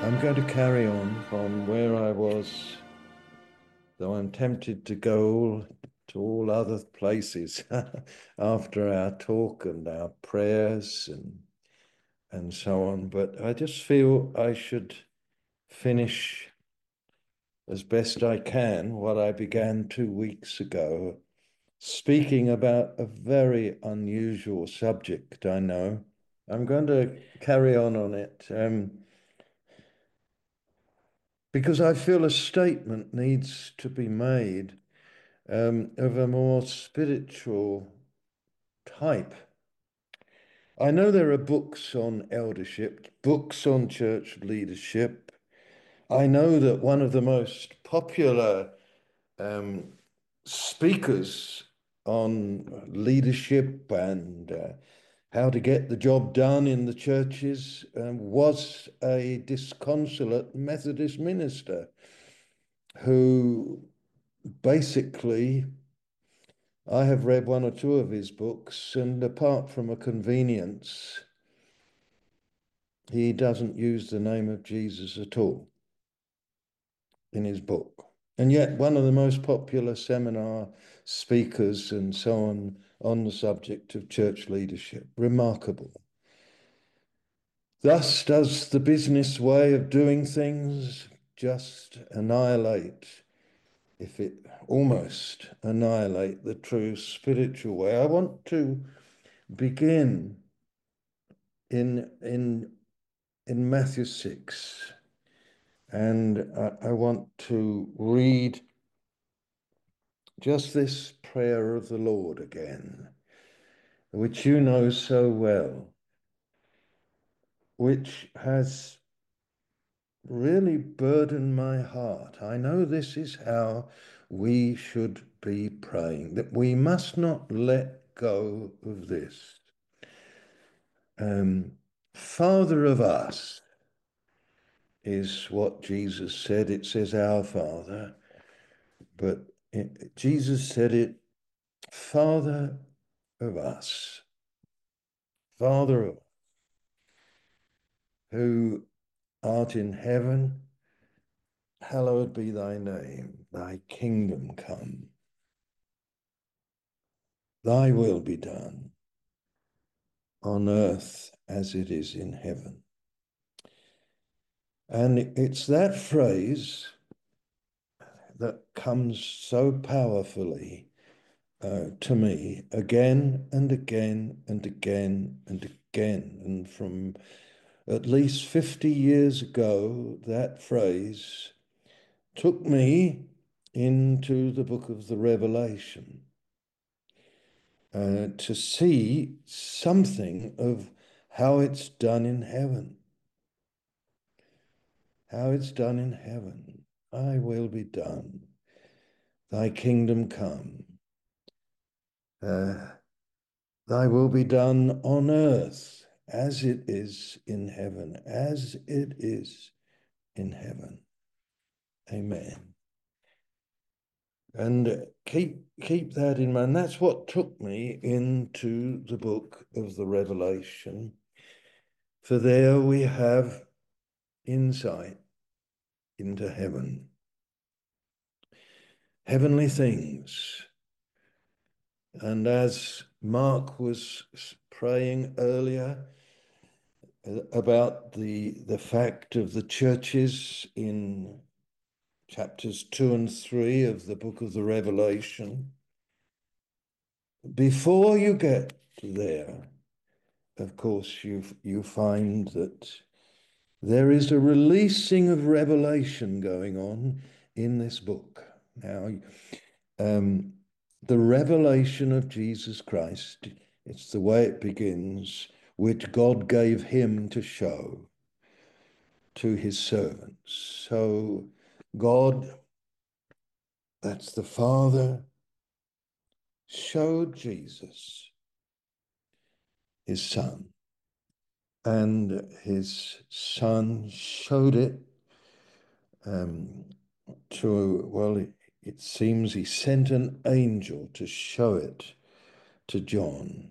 I'm going to carry on from where I was, though I'm tempted to go to all other places after our talk and our prayers and so on. But I just feel I should finish as best I can what I began 2 weeks ago, speaking about a very unusual subject, I know. I'm going to carry on it. Because I feel a statement needs to be made of a more spiritual type. I know there are books on eldership, books on church leadership. I know that one of the most popular um, speakers on leadership and how to get the job done in the churches was a disconsolate Methodist minister who basically, I have read one or two of his books, and apart from a convenience, he doesn't use the name of Jesus at all in his book. And yet, one of the most popular seminar speakers and so on the subject of church leadership. Remarkable. Thus does the business way of doing things just annihilate, if it almost annihilate the true spiritual way. I want to begin in Matthew 6, and I want to read just this prayer of the Lord again, which you know so well, which has really burdened my heart. I know this is how we should be praying, that we must not let go of this. Father of us is what Jesus said. It says our Father, but Jesus said it, Father of us, Father of who art in heaven, hallowed be thy name, thy kingdom come, thy will be done on earth as it is in heaven. And it's that phrase that comes so powerfully to me again and again and again and again. And from at least 50 years ago, that phrase took me into the book of the Revelation to see something of how it's done in heaven. How it's done in heaven. Thy will be done. Thy kingdom come. Uh, Thy will be done on earth as it is in heaven, as it is in heaven. Amen. And keep that in mind. That's what took me into the book of the Revelation. For there we have insight into heaven, heavenly things. And as Mark was praying earlier about the fact of the churches in chapters 2 and 3 of the book of the Revelation, before you get there, of course, you find that there is a releasing of revelation going on in this book. Now, the revelation of Jesus Christ, it's the way it begins, which God gave him to show to his servants. So God, that's the Father, showed Jesus, his Son, and his Son showed it well, it seems he sent an angel to show it to John,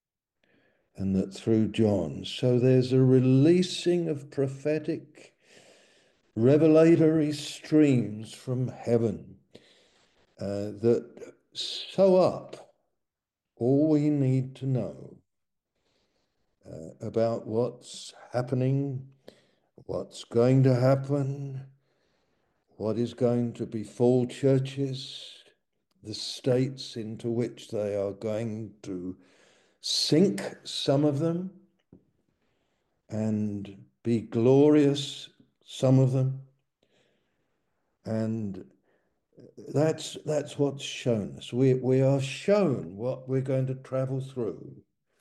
and that through John. So there's a releasing of prophetic revelatory streams from heaven that sew up all we need to know about what's happening, what's going to happen, what is going to befall churches, the states into which they are going to sink, some of them, and be glorious, some of them. And that's what's shown us. We are shown what we're going to travel through.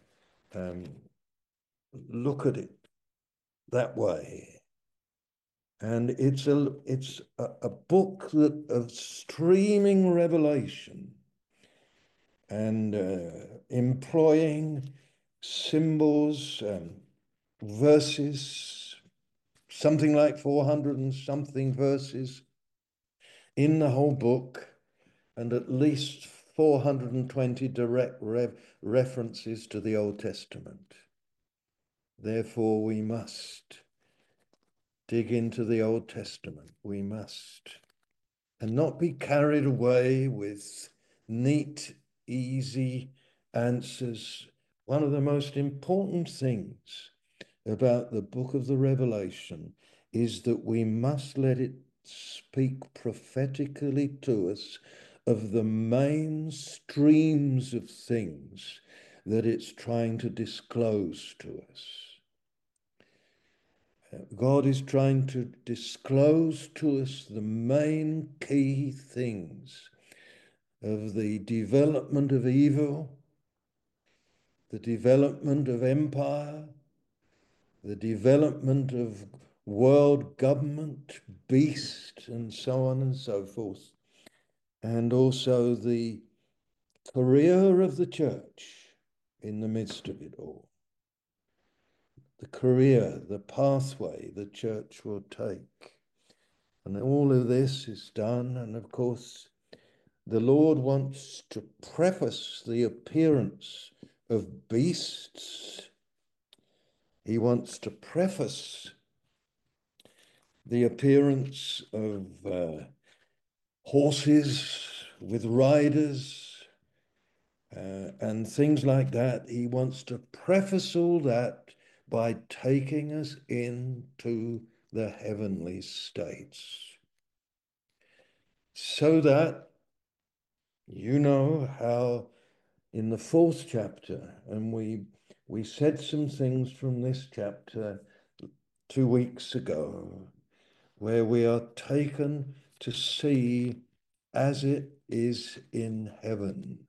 Look at it that way. And it's a book that of streaming revelation and employing symbols, verses, something like 400 and something verses in the whole book, and at least 420 direct references to the Old Testament. Therefore, we must dig into the Old Testament. We must. And not be carried away with neat, easy answers. One of the most important things about the book of the Revelation is that we must let it speak prophetically to us of the main streams of things that it's trying to disclose to us. God is trying to disclose to us the main key things of the development of evil, the development of empire, the development of world government, beast, and so on and so forth, and also the career of the church in the midst of it all. The career, the pathway the church will take. And all of this is done, and of course, the Lord wants to preface the appearance of beasts. He wants to preface the appearance of horses with riders and things like that. He wants to preface all that by taking us into the heavenly states, so that you know how in the 4th chapter, and we said some things from this chapter 2 weeks ago, where we are taken to see as it is in heaven.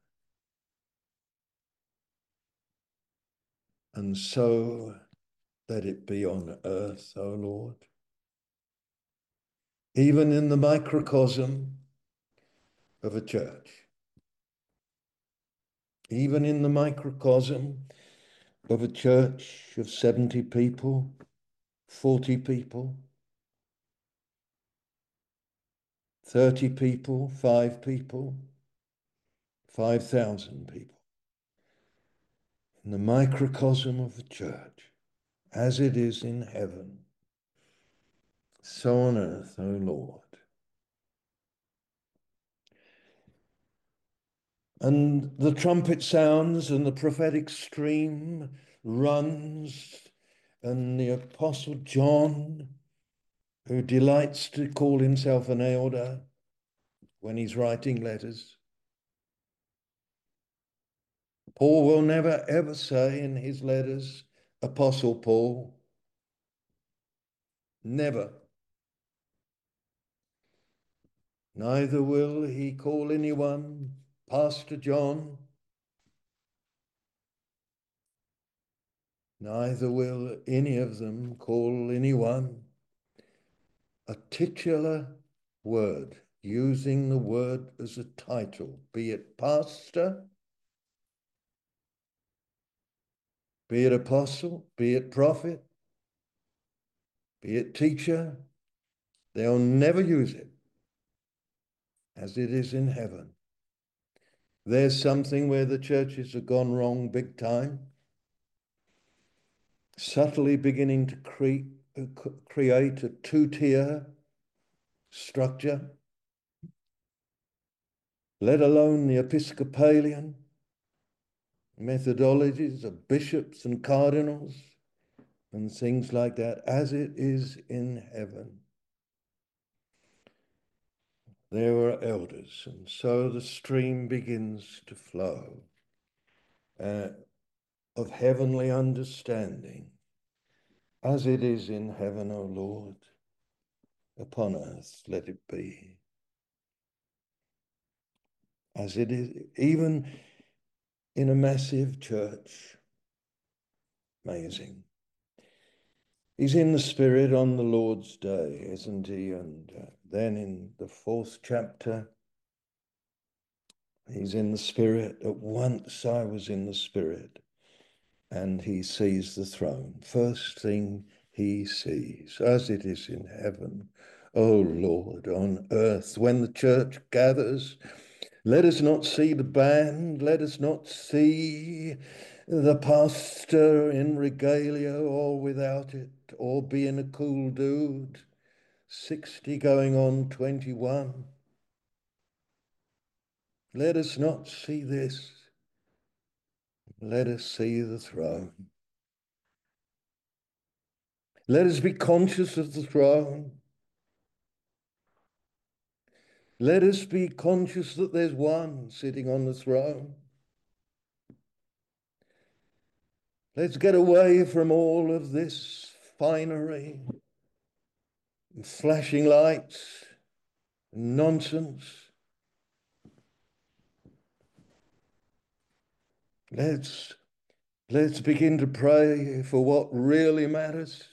And so let it be on earth, O Lord. Even in the microcosm of a church, even in the microcosm of a church of 70 people, 40 people, 30 people, 5 people, 5,000 people. In the microcosm of the church, as it is in heaven, so on earth, O Lord. And the trumpet sounds and the prophetic stream runs, and the Apostle John, who delights to call himself an elder when he's writing letters, Paul will never ever say in his letters, Apostle Paul. Never. Neither will he call anyone Pastor John. Neither will any of them call anyone a titular word, using the word as a title, be it pastor, be it apostle, be it prophet, be it teacher. They'll never use it as it is in heaven. There's something where the churches have gone wrong big time, subtly beginning to creep create a two-tier structure, let alone the Episcopalian methodologies of bishops and cardinals and things like that, as it is in heaven. There were elders, and so the stream begins to flow of heavenly understanding, as it is in heaven, O Lord, upon earth let it be. As it is, even in a massive church. Amazing. He's in the Spirit on the Lord's day, isn't he? And then in the 4th chapter, he's in the Spirit. At once I was in the Spirit, and he sees the throne. First thing he sees, as it is in heaven, O Lord, on earth. When the church gathers, let us not see the band, let us not see the pastor in regalia or without it, or being a cool dude, 60 going on 21. Let us not see this. Let us see the throne. Let us be conscious of the throne. Let us be conscious that there's one sitting on the throne. Let's get away from all of this finery, flashing lights, nonsense. Let's begin to pray for what really matters.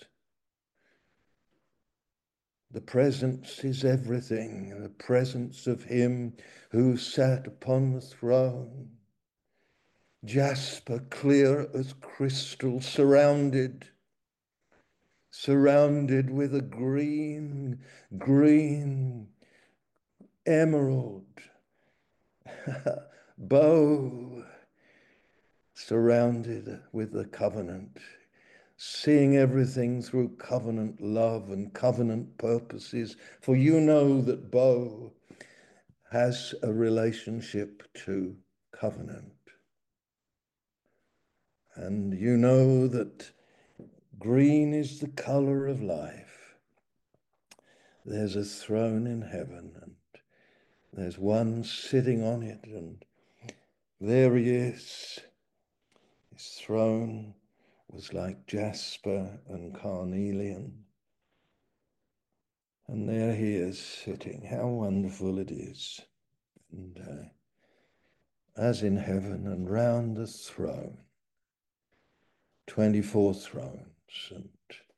The presence is everything, the presence of him who sat upon the throne. Jasper, clear as crystal, surrounded with a green emerald bow, surrounded with the covenant, seeing everything through covenant love and covenant purposes. For you know that bow has a relationship to covenant. And you know that green is the color of life. There's a throne in heaven, and there's one sitting on it, and there he is. His throne was like jasper and carnelian. And there he is sitting. How wonderful it is. And as in heaven, and round the throne, 24 thrones and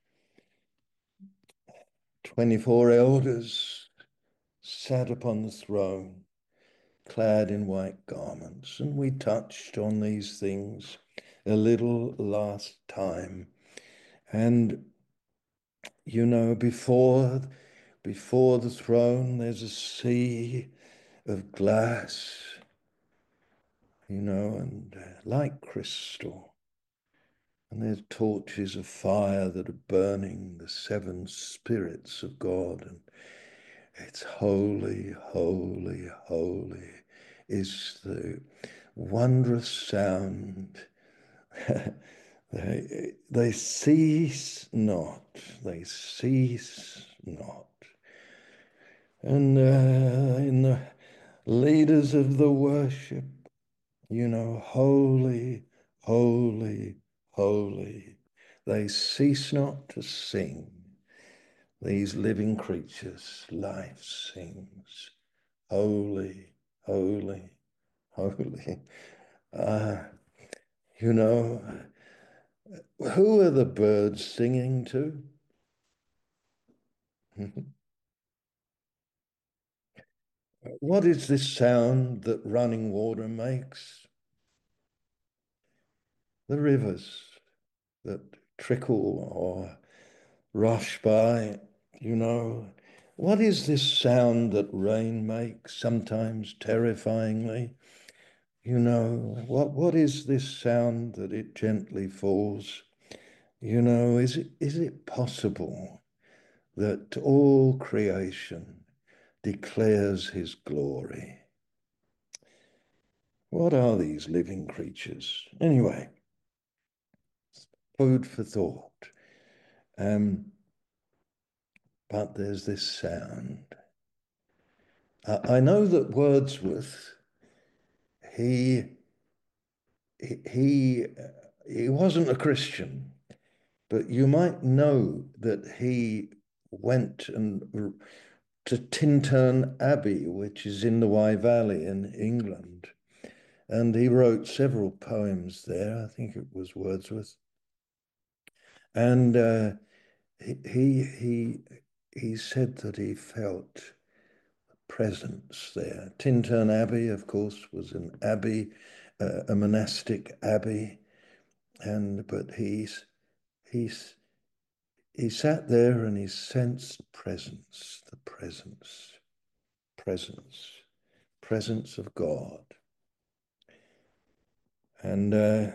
24 elders sat upon the throne, clad in white garments. And we touched on these things a little last time. And, you know, before the throne, there's a sea of glass, you know, and like crystal. And there's torches of fire that are burning the 7 spirits of God. And it's holy, holy, holy is the wondrous sound. They cease not, they cease not. And in the leaders of the worship, you know, holy, holy, holy. They cease not to sing. These living creatures, life sings, holy, holy, holy. You know, who are the birds singing to? What is this sound that running water makes? The rivers that trickle or rush by, you know. What is this sound that rain makes, sometimes terrifyingly? You know, what is this sound that it gently falls? is it possible that all creation declares his glory? What are these living creatures? Anyway, food for thought. Um, but there's this sound. I know that Wordsworth, he he he wasn't a Christian, but you might know that he went to Tintern Abbey, which is in the Wye Valley in England, and he wrote several poems there. I think it was Wordsworth, and he he he he said that he felt presence there. Tintern Abbey, of course, was an abbey, a monastic abbey, and but he's he sat there and he sensed presence, the presence, presence of God. And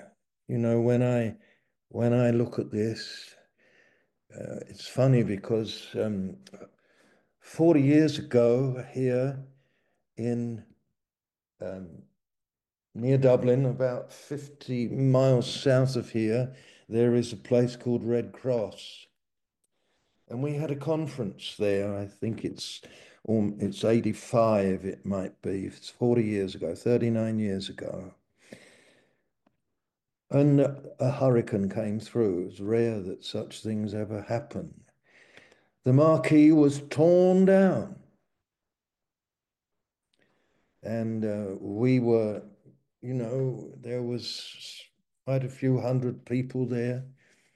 when I look at this, it's funny because 40 years ago here in um, near Dublin, about 50 miles south of here, there is a place called Red Cross. And we had a conference there. I think it's 85, it might be. It's 40 years ago, 39 years ago. And a hurricane came through. It was rare that such things ever happen. The marquee was torn down. And we were, there was quite a few hundred people there.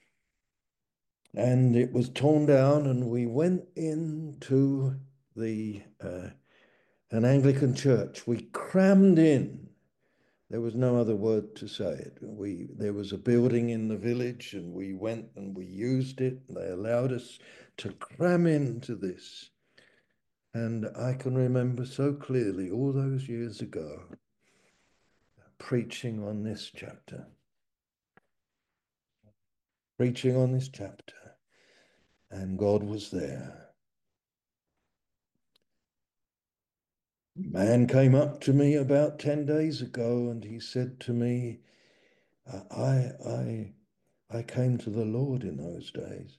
And it was torn down, and we went into the an Anglican church. We crammed in. There was no other word to say it. There was a building in the village, and we went and we used it. They allowed us to cram into this. And I can remember so clearly all those years ago preaching on this chapter, preaching on this chapter, and God was there. Man came up to me about 10 days ago and he said to me, I came to the Lord in those days.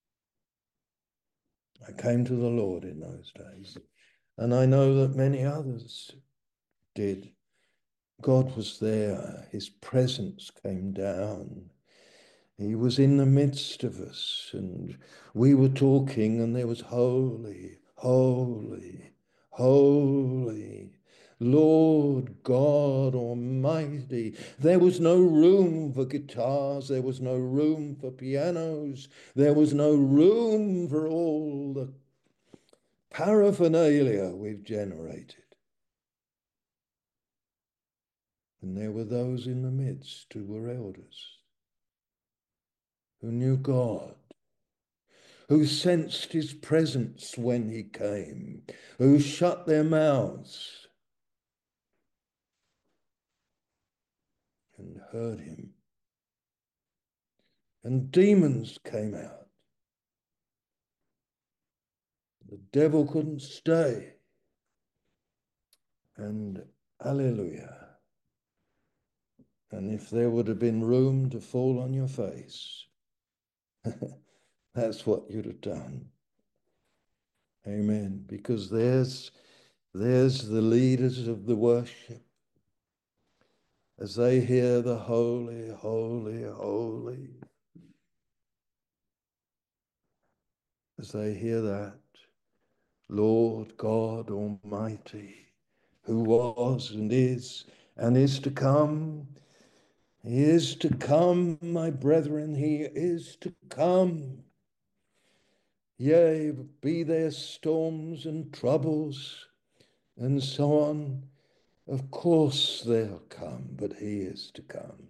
I came to the Lord in those days. And I know that many others did. God was there. His presence came down. He was in the midst of us, and we were talking, and there was holy, holy, holy, Lord God Almighty. There was no room for guitars, there was no room for pianos, there was no room for all the paraphernalia we've generated. And there were those in the midst who were elders, who knew God, who sensed his presence when he came, who shut their mouths and heard him. And demons came out. The devil couldn't stay. And hallelujah. And if there would have been room to fall on your face, that's what you'd have done. Amen. Because there's the leaders of the worship as they hear the holy, holy, holy. As they hear that, Lord God Almighty, who was and is to come. He is to come, my brethren, he is to come. Yea, be there storms and troubles and so on. Of course they'll come, but he is to come.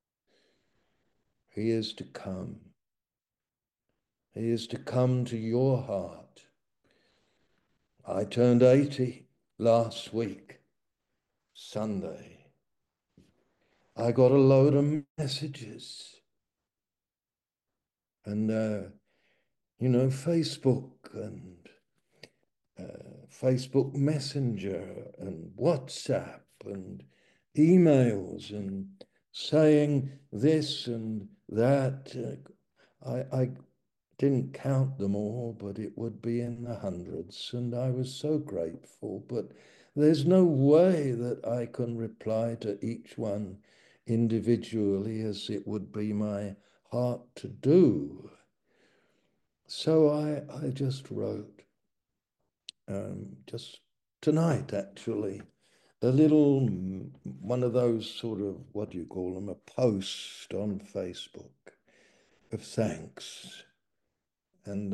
He is to come. He is to come to your heart. I turned 80 last week, Sunday. I got a load of messages. And, Facebook and Facebook Messenger and WhatsApp and emails and saying this and that. I didn't count them all, but it would be in the hundreds, and I was so grateful. But there's no way that I can reply to each one individually as it would be my heart to do. So I just wrote, just tonight actually, a little one of those sort of, what do you call them, a post on Facebook of thanks. And,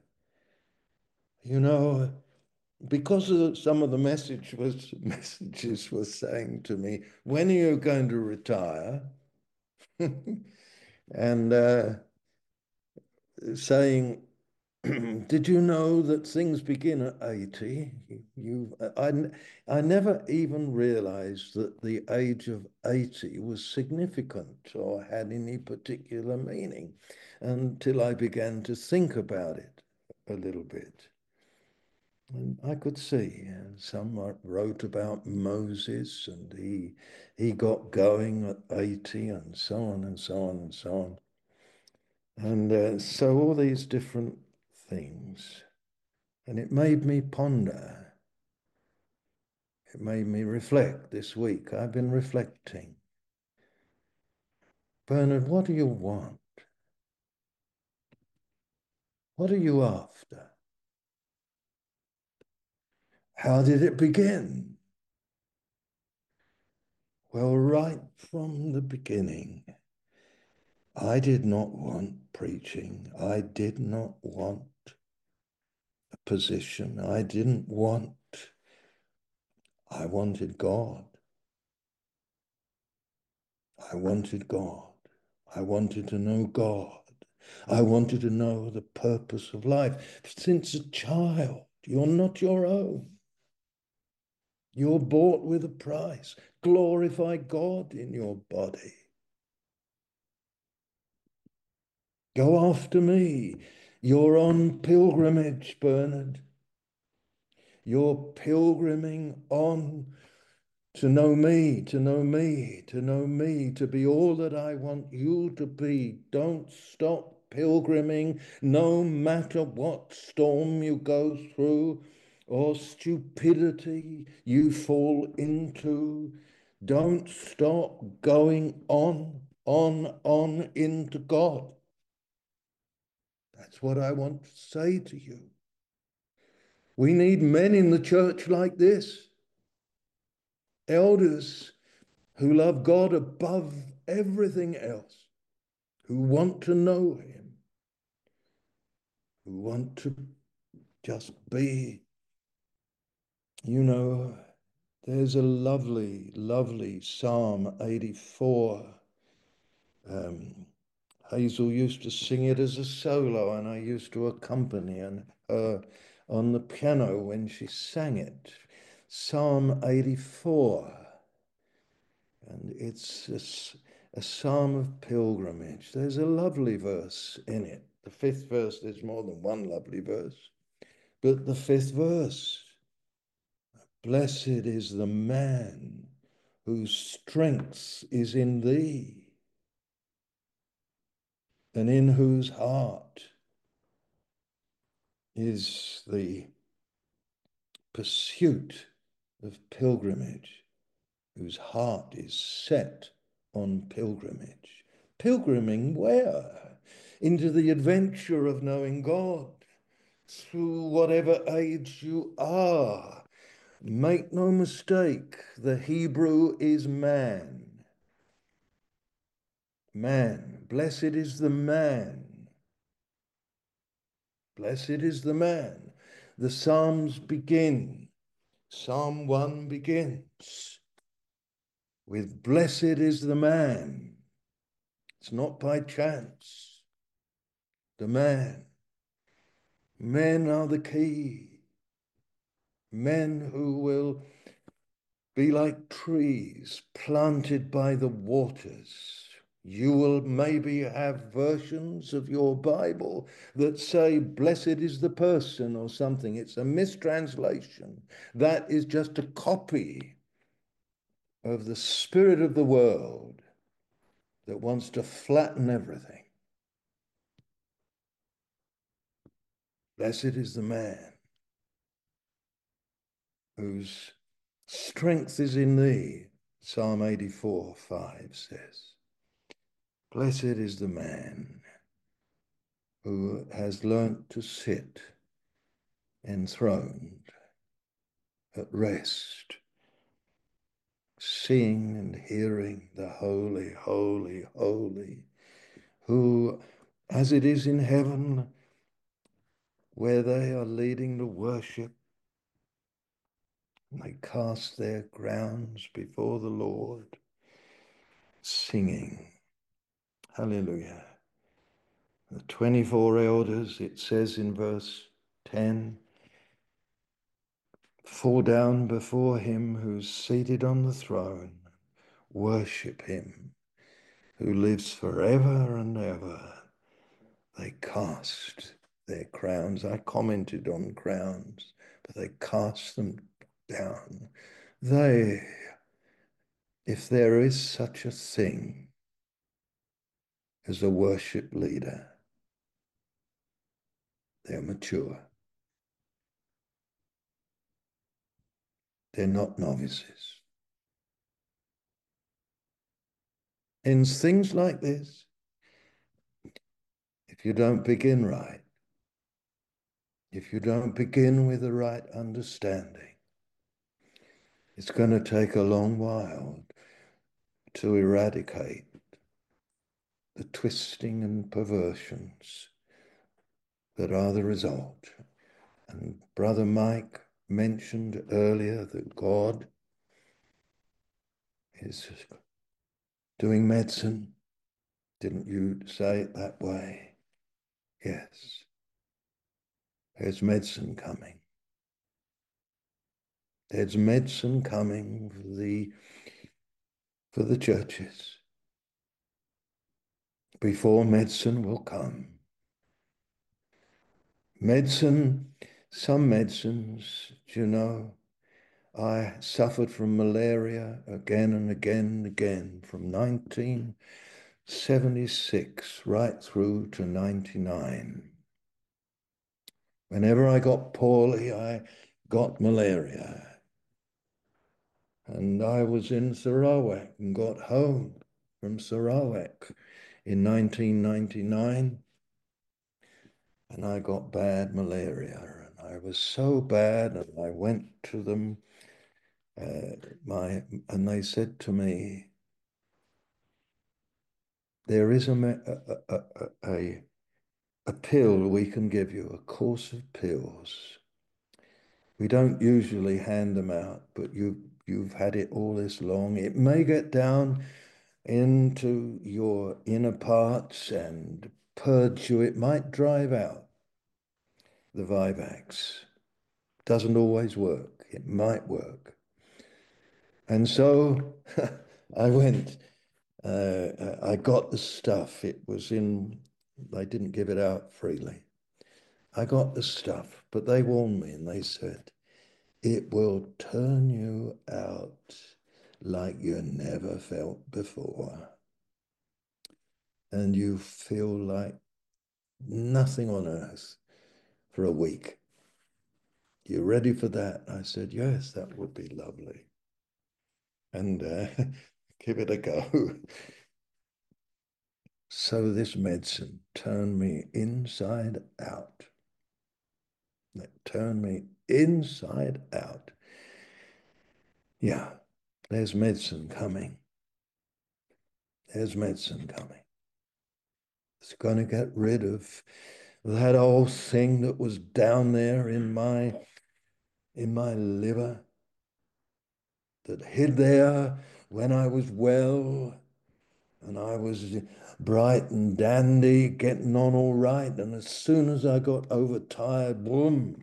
you know, because of some of the messages were saying to me, when are you going to retire? And saying, did you know that things begin at 80? I never even realized that the age of 80 was significant or had any particular meaning until I began to think about it a little bit. And I could see some wrote about Moses and he got going at 80 and so on and so on and so on. And so all these different things. And it made me ponder. It made me reflect this week. I've been reflecting. Bernard, what do you want? What are you after? How did it begin? Well, right from the beginning, I did not want preaching. I did not want a position. I wanted God. I wanted God. I wanted to know God. I wanted to know the purpose of life. Since a child, you're not your own. You're bought with a price. Glorify God in your body. Go after me. You're on pilgrimage, Bernard. You're pilgriming on to know me, to know me, to know me, to be all that I want you to be. Don't stop pilgriming, no matter what storm you go through or stupidity you fall into. Don't stop going on into God. That's what I want to say to you. We need men in the church like this, elders who love God above everything else, who want to know Him, who want to just be. You know, there's a lovely, lovely Psalm 84. Hazel used to sing it as a solo, and I used to accompany her on the piano when she sang it. Psalm 84. And it's a psalm of pilgrimage. There's a lovely verse in it. The fifth verse, there's more than one lovely verse. But the fifth verse, blessed is the man whose strength is in thee, and in whose heart is the pursuit of pilgrimage, whose heart is set on pilgrimage. Pilgriming where? Into the adventure of knowing God through whatever age you are. Make no mistake, the Hebrew is man. Man. Blessed is the man. Blessed is the man. The Psalms begin. Psalm 1 begins with blessed is the man. It's not by chance. The man. Men are the key. Men who will be like trees planted by the waters. You will maybe have versions of your Bible that say, blessed is the person or something. It's a mistranslation. That is just a copy of the spirit of the world that wants to flatten everything. Blessed is the man whose strength is in thee, Psalm 84:5 says. Blessed is the man who has learnt to sit enthroned at rest, seeing and hearing the holy, holy, holy, who, as it is in heaven, where they are leading the worship, they cast their crowns before the Lord, singing, hallelujah. The 24 elders, it says in verse 10, fall down before him who's seated on the throne, worship him who lives forever and ever. They cast their crowns. I commented on crowns, but they cast them down. They, if there is such a thing as a worship leader, they're mature. They're not novices. In things like this, if you don't begin right, if you don't begin with the right understanding, it's going to take a long while to eradicate the twisting and perversions that are the result. And Brother Mike mentioned earlier that God is doing medicine. Didn't you say it that way? Yes. There's medicine coming. There's medicine coming for the churches. Before medicine will come. Medicine, some medicines, you know, I suffered from malaria again and again and again from 1976 right through to 99. Whenever I got poorly, I got malaria. And I was in Sarawak and got home from Sarawak in 1999. And I got bad malaria. And I was so bad, and I went to them, and they said to me, there is a pill we can give you, a course of pills. We don't usually hand them out, but you've had it all this long. It may get down into your inner parts and purge you. It might drive out the Vivax. Doesn't always work. It might work. And so I went, I got the stuff. It was in, they didn't give it out freely. I got the stuff, but they warned me and they said, it will turn you out like you never felt before. And you feel like nothing on earth for a week. You ready for that? I said, yes, that would be lovely. And give it a go. So this medicine turned me inside out. It turned me inside out. Yeah, there's medicine coming. There's medicine coming. It's going to get rid of that old thing that was down there in my liver that hid there when I was well and I was bright and dandy, getting on all right. And as soon as I got overtired, boom,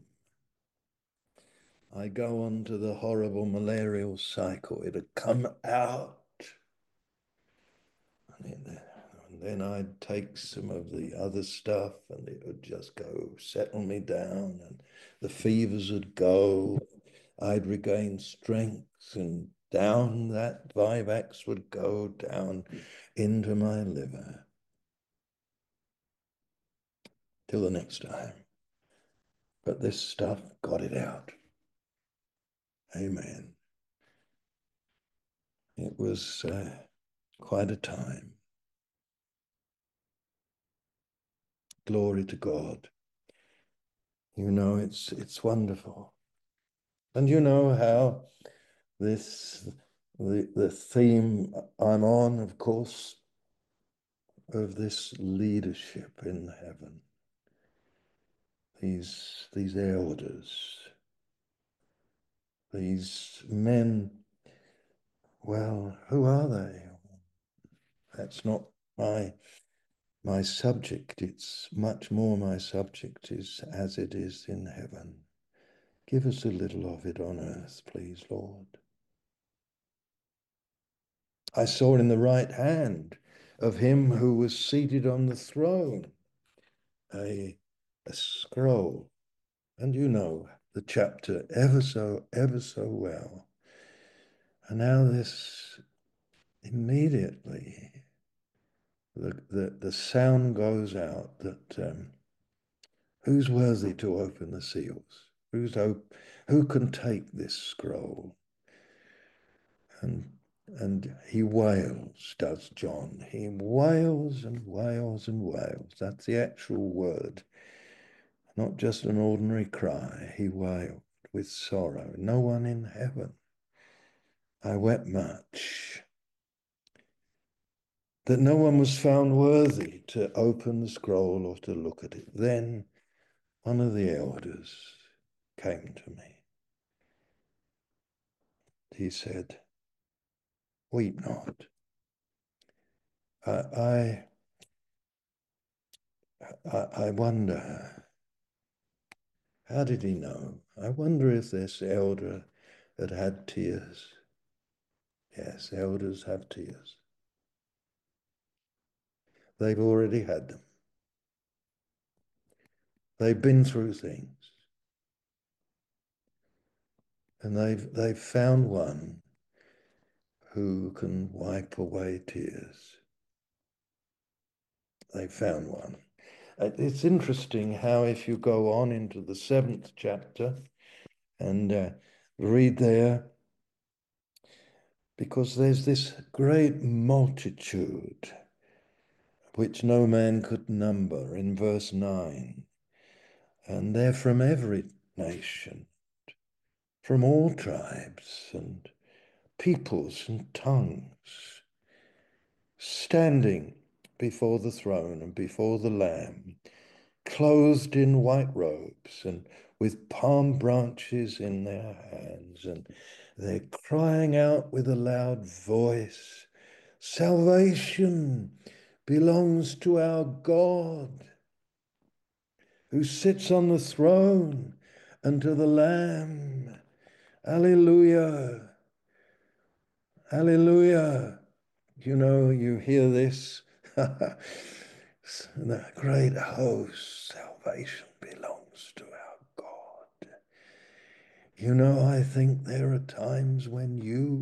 I go on to the horrible malarial cycle. It had come out. then I'd take some of the other stuff and it would just go settle me down and the fevers would go. I'd regain strength and down that Vivax would go down into my liver. Till the next time. But this stuff got it out. Amen. It was quite a time. Glory to God. You know, it's wonderful. And you know how the theme I'm on, of course, of this leadership in heaven. These elders, these men, well, who are they? That's not my subject. It's much more my subject is as it is in heaven. Give us a little of it on earth, please, Lord. I saw in the right hand of him who was seated on the throne a scroll. And you know the chapter ever so well. And now this immediately, the sound goes out that who's worthy to open the seals? Who can take this scroll? And he wails, does John. He wails and wails and wails. That's the actual word, not just an ordinary cry. He wailed with sorrow. No one in heaven. I wept much that no one was found worthy to open the scroll or to look at it. Then one of the elders came to me. He said, "Weep not." I, I wonder, how did he know? I wonder if this elder had had tears. Yes, elders have tears. They've already had them. They've been through things. And they've found one who can wipe away tears. They found one. It's interesting how if you go on into the 7th chapter and read there, because there's this great multitude which no man could number in verse 9, and they're from every nation, from all tribes and peoples and tongues, standing before the throne and before the Lamb, clothed in white robes and with palm branches in their hands, and they're crying out with a loud voice, "Salvation belongs to our God, who sits on the throne, and to the Lamb. Alleluia, alleluia." You know, you hear this. The great host, salvation belongs to our God. You know, I think there are times when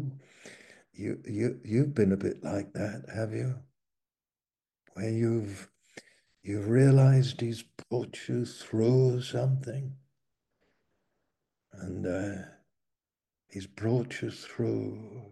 you've been a bit like that, have you? Where you've realized he's brought you through something, and he's brought you through.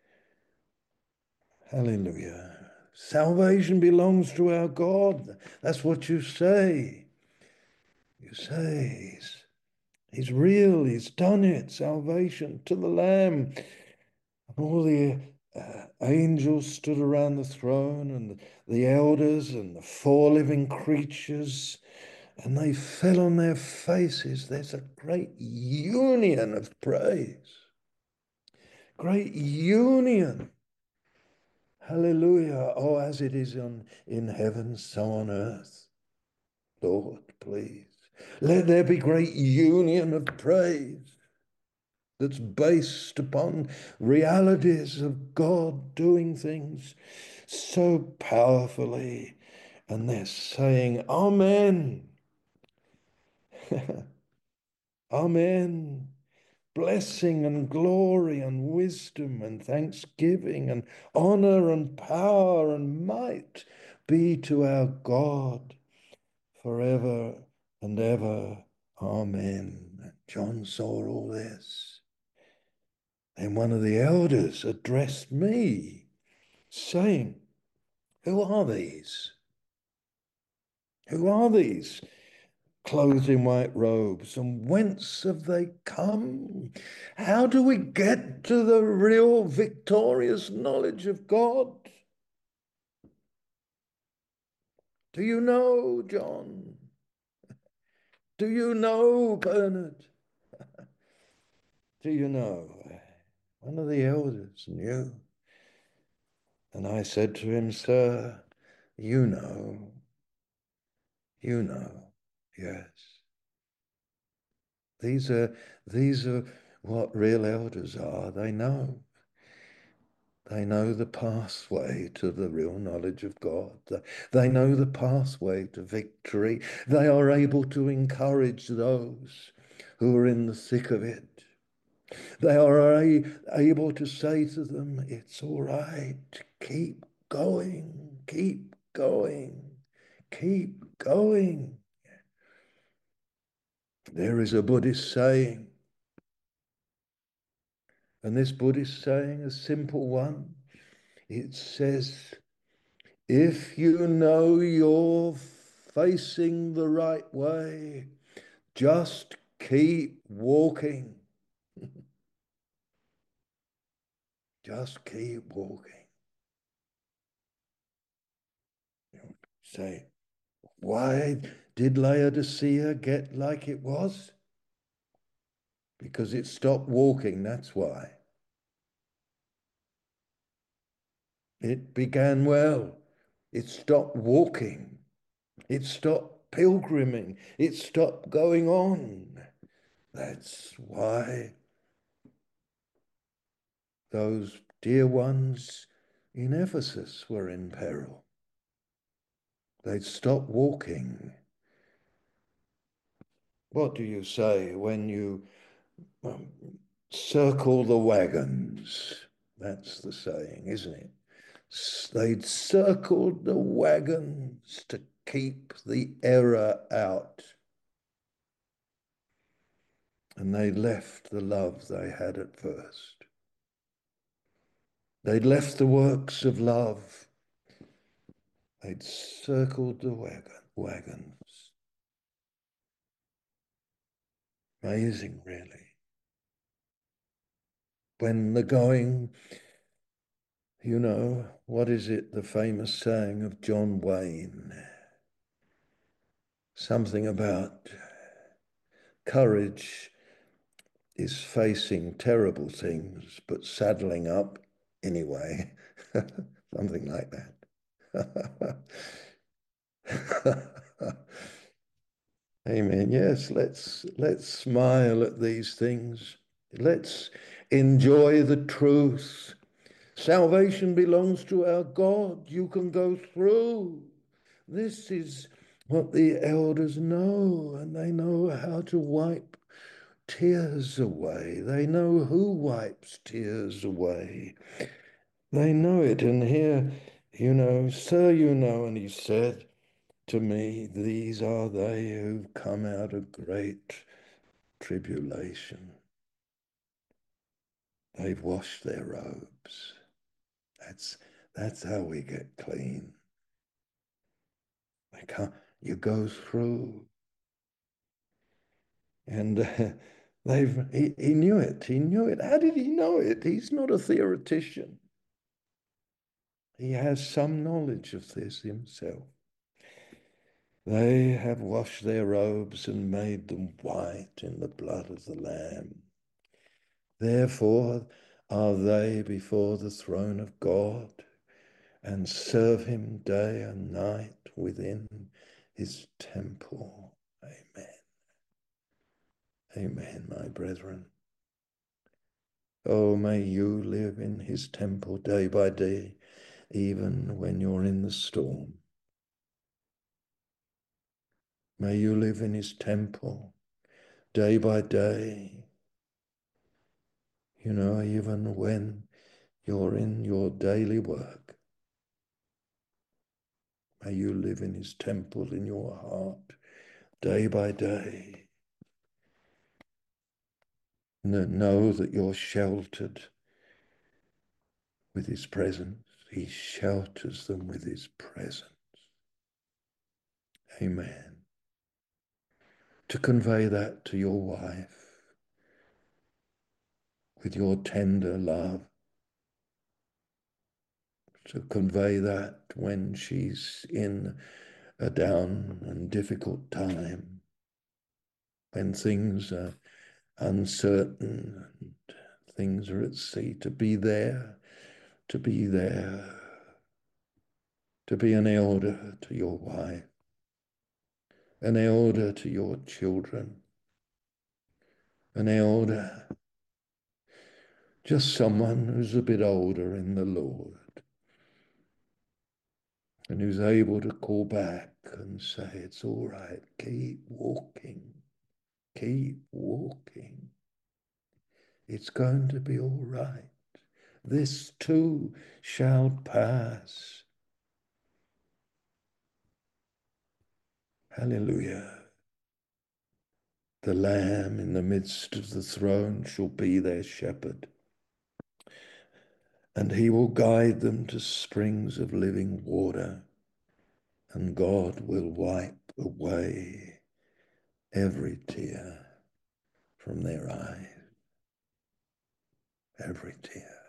Hallelujah. Salvation belongs to our God. That's what you say. You say he's real. He's done it. Salvation to the Lamb. And all the angels stood around the throne and the elders and the four living creatures, and they fell on their faces. There's a great union of praise. Great union. Hallelujah. Oh, as it is in heaven, so on earth. Lord, please, let there be great union of praise. that's based upon realities of God doing things so powerfully. And they're saying, Amen, Amen. Blessing and glory and wisdom and thanksgiving and honor and power and might be to our God forever and ever. Amen. John saw all this. And one of the elders addressed me, saying, Who are these? Who are these clothed in white robes, and whence have they come? How do we get to the real victorious knowledge of God? Do you know, John? Do you know, Bernard? Do you know? One of the elders knew. And I said to him, Sir, you know, you know, yes. These are what real elders are. They know. They know the pathway to the real knowledge of God. They know the pathway to victory. They are able to encourage those who are in the thick of it. They are able to say to them, it's all right, keep going, keep going, keep going. There is a Buddhist saying, and this Buddhist saying, a simple one, it says, if you know you're facing the right way, just keep walking. Just keep walking. You say, why did Laodicea get like it was? Because it stopped walking, that's why. It began well. It stopped walking. It stopped pilgriming. It stopped going on. That's why those dear ones in Ephesus were in peril. They'd stopped walking. What do you say when you circle the wagons? That's the saying, isn't it? They'd circled the wagons to keep the error out. And they left the love they had at first. They'd left the works of love. They'd circled the wagons. Amazing, really. When the going, you know, what is it, the famous saying of John Wayne? Something about courage is facing terrible things, but saddling up anyway. Something like that. Amen. Yes, let's smile at these things. Let's enjoy the truth. Salvation belongs to our God. You can go through. This is what the elders know, and they know how to wipe tears away. They know who wipes tears away. They know it. And here, you know, sir, you know, and he said to me, these are they who've come out of great tribulation. They've washed their robes. That's that's how we get clean. They can't, you go through. And he knew it. He knew it. How did he know it? He's not a theoretician. He has some knowledge of this himself. They have washed their robes and made them white in the blood of the Lamb. Therefore are they before the throne of God and serve him day and night within his temple. Amen. Amen, my brethren. Oh, may you live in his temple day by day, even when you're in the storm. May you live in his temple day by day, even when you're in your daily work. May you live in his temple in your heart day by day. Know that you're sheltered with his presence. He shelters them with his presence. Amen. To convey that to your wife with your tender love, to convey that when she's in a down and difficult time, when things are uncertain and things are at sea, to be there, to be there, to be an elder to your wife, an elder to your children, an elder, just someone who's a bit older in the Lord and who's able to call back and say, it's all right, keep walking, keep walking. It's going to be all right. This too shall pass. Hallelujah. The Lamb in the midst of the throne shall be their shepherd, and he will guide them to springs of living water, and God will wipe away every tear from their eyes, every tear.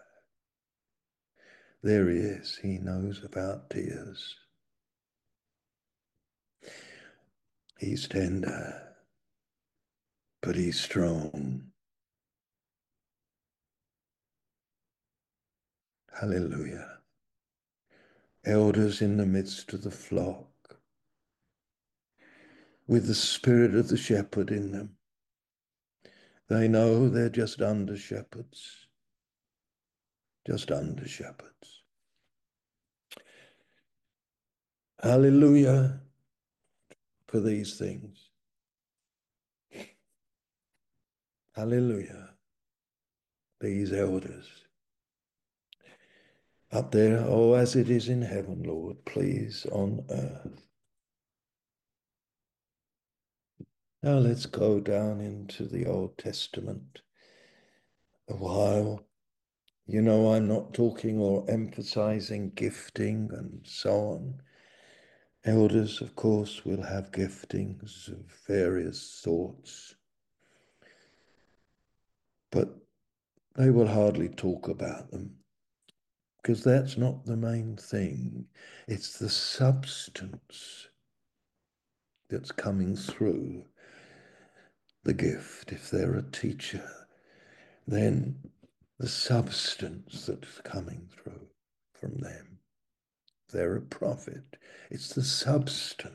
There he is. He knows about tears. He's tender, but he's strong. Hallelujah. Elders in the midst of the flock, with the spirit of the shepherd in them. They know they're just under shepherds, just under shepherds. Hallelujah for these things. Hallelujah. These elders up there, oh, as it is in heaven, Lord, please on earth. Now let's go down into the Old Testament a while. I'm not talking or emphasizing gifting and so on. Elders, of course, will have giftings of various sorts, but they will hardly talk about them because that's not the main thing. It's the substance that's coming through the gift. If they're a teacher, then the substance that's coming through from them. If they're a prophet, it's the substance.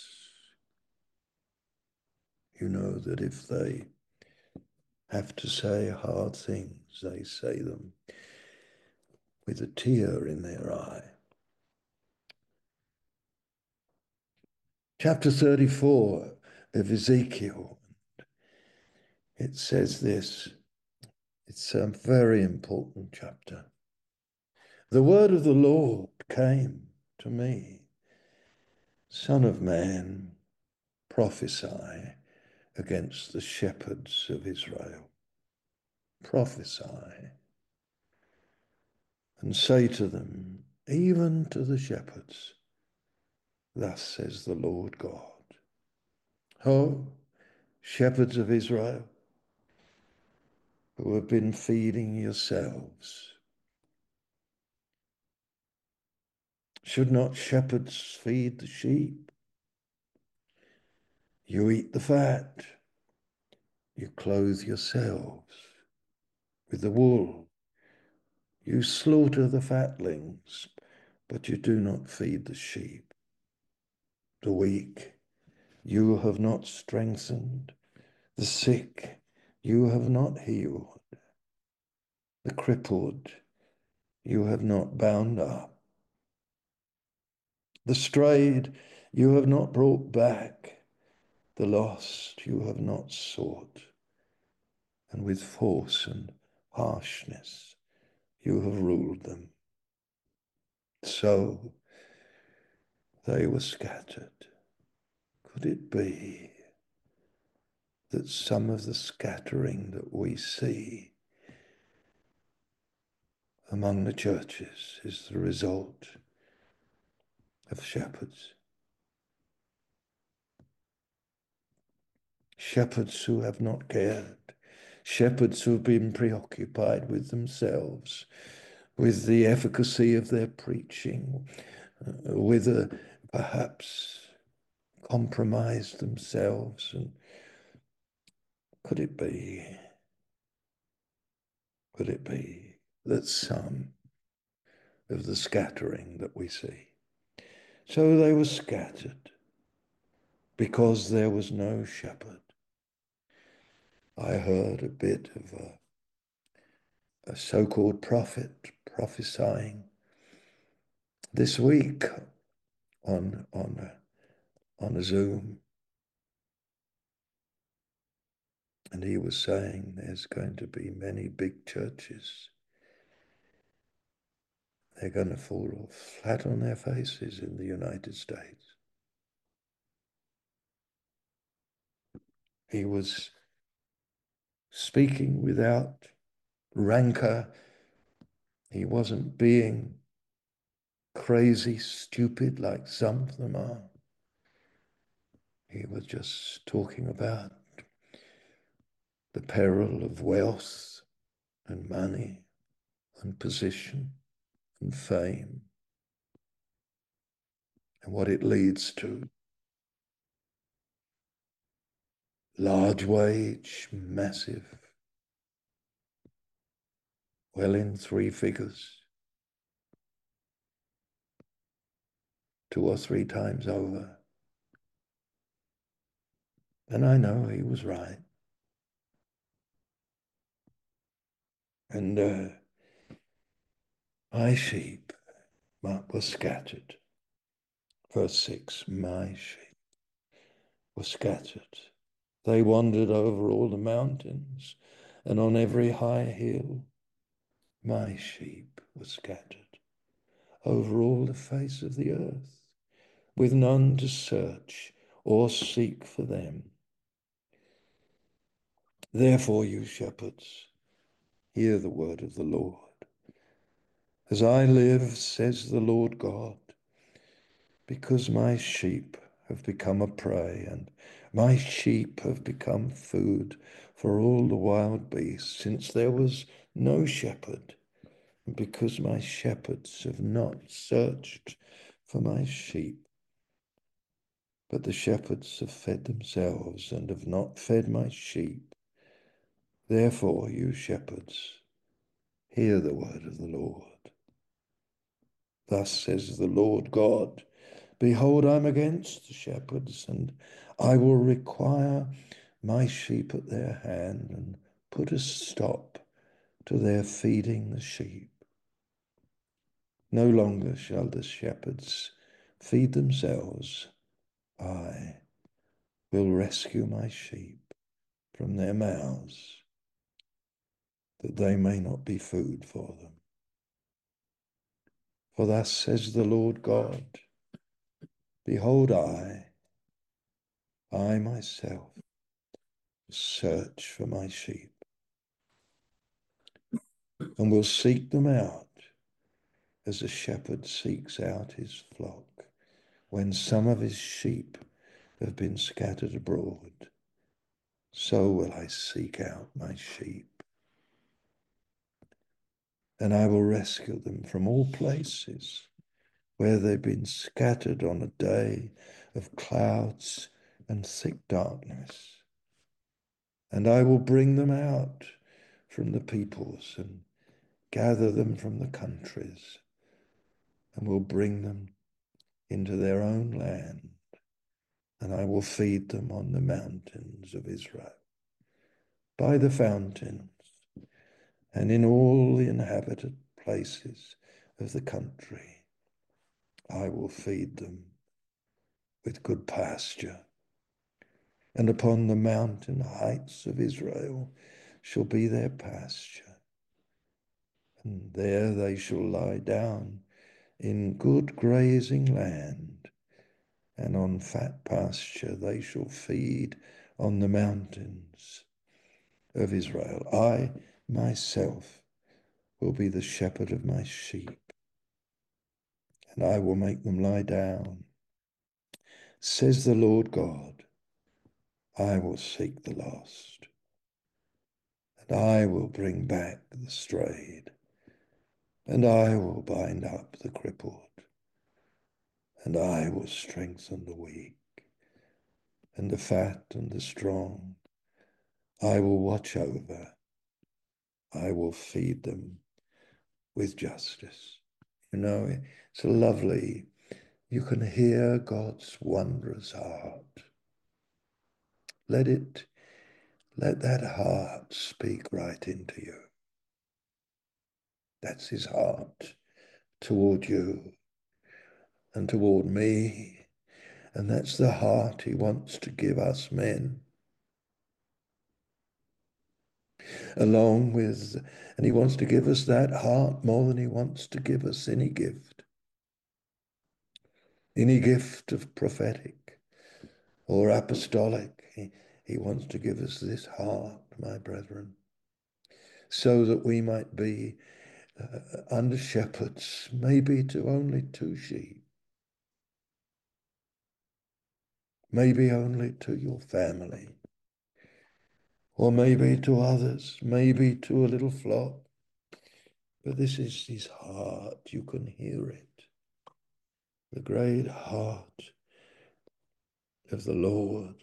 That if they have to say hard things, they say them with a tear in their eye. Chapter 34 of Ezekiel, it says this. It's a very important chapter. The word of the Lord came to me, Son of man, prophesy against the shepherds of Israel. Prophesy and say to them, even to the shepherds, thus says the Lord God. Oh, shepherds of Israel, who have been feeding yourselves, should not shepherds feed the sheep? You eat the fat, you clothe yourselves with the wool, you slaughter the fatlings, but you do not feed the sheep. The weak you have not strengthened, the sick you have not healed, The crippled you have not bound up. The strayed you have not brought back. The lost you have not sought. And with force and harshness you have ruled them. So they were scattered. Could it be that some of the scattering that we see among the churches is the result of shepherds? Shepherds who have not cared. Shepherds who have been preoccupied with themselves, with the efficacy of their preaching, with perhaps compromised themselves. And could it be that some of the scattering that we see? So they were scattered because there was no shepherd. I heard a bit of a so-called prophet prophesying this week on a Zoom, and he was saying there's going to be many big churches. They're going to fall flat on their faces in the United States. He was speaking without rancor. He wasn't being crazy, stupid like some of them are. He was just talking about the peril of wealth and money and position and fame and what it leads to. Large wage, massive, well in three figures, 2 or 3 times over. And I know he was right. And my sheep were scattered. Verse 6, my sheep were scattered. They wandered over all the mountains and on every high hill. My sheep were scattered over all the face of the earth, with none to search or seek for them. Therefore, you shepherds, hear the word of the Lord. As I live, says the Lord God, because my sheep have become a prey, and my sheep have become food for all the wild beasts, since there was no shepherd, and because my shepherds have not searched for my sheep, but the shepherds have fed themselves and have not fed my sheep. Therefore, you shepherds, hear the word of the Lord. Thus says the Lord God, behold, I'm against the shepherds, and I will require my sheep at their hand and put a stop to their feeding the sheep. No longer shall the shepherds feed themselves. I will rescue my sheep from their mouths, that they may not be food for them. For thus says the Lord God, behold, I myself search for my sheep and will seek them out as a shepherd seeks out his flock when some of his sheep have been scattered abroad. So will I seek out my sheep, and I will rescue them from all places where they've been scattered on a day of clouds and thick darkness. And I will bring them out from the peoples and gather them from the countries, and will bring them into their own land, and I will feed them on the mountains of Israel, by the fountains and in all the inhabited places of the country I will feed them with good pasture, and upon the mountain heights of Israel shall be their pasture, and there they shall lie down in good grazing land, and on fat pasture they shall feed on the mountains of Israel. I myself will be the shepherd of my sheep, and I will make them lie down, says the Lord God. I will seek the lost, and I will bring back the strayed, and I will bind up the crippled, and I will strengthen the weak, and the fat and the strong I will watch over. I will feed them with justice. You know, it's lovely. You can hear God's wondrous heart. Let that heart speak right into you. That's his heart toward you and toward me. And that's the heart he wants to give us men, along with, and he wants to give us that heart more than he wants to give us any gift of prophetic or apostolic. He wants to give us this heart, my brethren, so that we might be under shepherds, maybe to only 2 sheep, maybe only to your family, or maybe to others, maybe to a little flock. But this is his heart. You can hear it. The great heart of the Lord.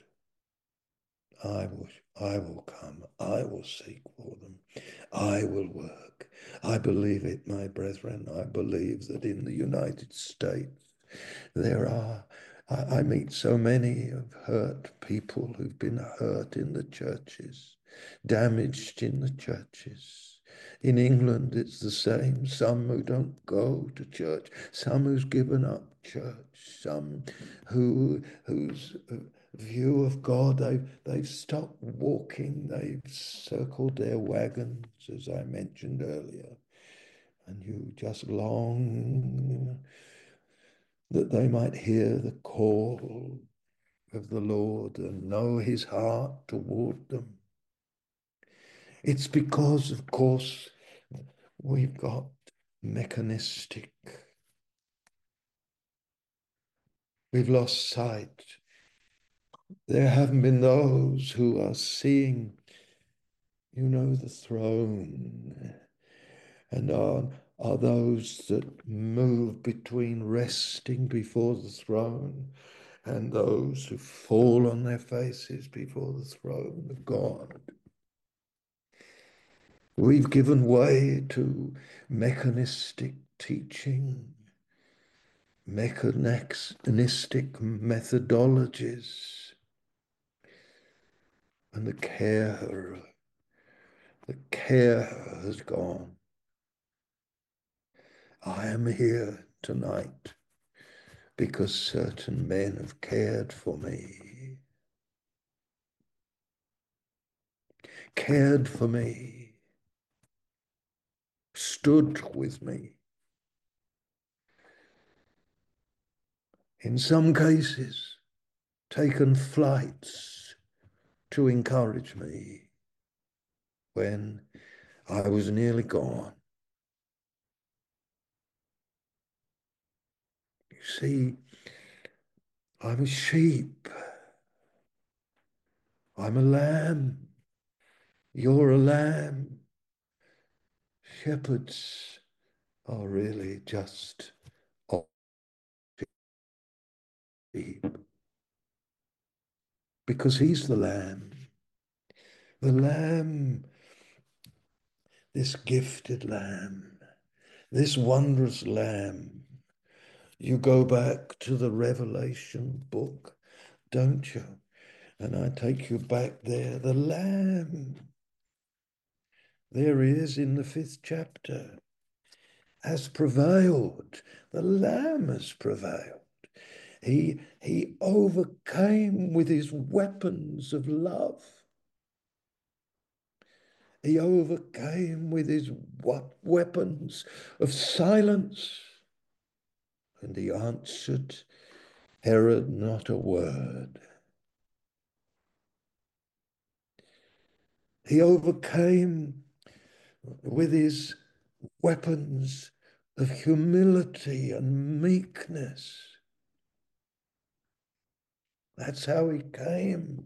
I will come. I will seek for them. I will work. I believe it, my brethren. I believe that in the United States there are, I meet so many of hurt people who've been hurt in the churches, damaged in the churches. In England, it's the same. Some who don't go to church, some who's given up church, some whose view of God, they've stopped walking, they've circled their wagons, as I mentioned earlier, and you just long that they might hear the call of the Lord and know his heart toward them. It's because, of course, we've got mechanistic. We've lost sight. There haven't been those who are seeing, the throne, and are those that move between resting before the throne and those who fall on their faces before the throne of God. We've given way to mechanistic teaching, mechanistic methodologies, and the care has gone. I am here tonight because certain men have cared for me, stood with me. In some cases, taken flights to encourage me when I was nearly gone. You see, I'm a sheep. I'm a lamb. You're a lamb. Shepherds are really just sheep because he's the lamb. The lamb, this gifted lamb, this wondrous lamb. You go back to the Revelation book, don't you? And I take you back there, the lamb There he is in the fifth chapter, has prevailed. The Lamb has prevailed. He overcame with his weapons of love. He overcame with his weapons of silence. And he answered Herod not a word. He overcame with his weapons of humility and meekness. That's how he came.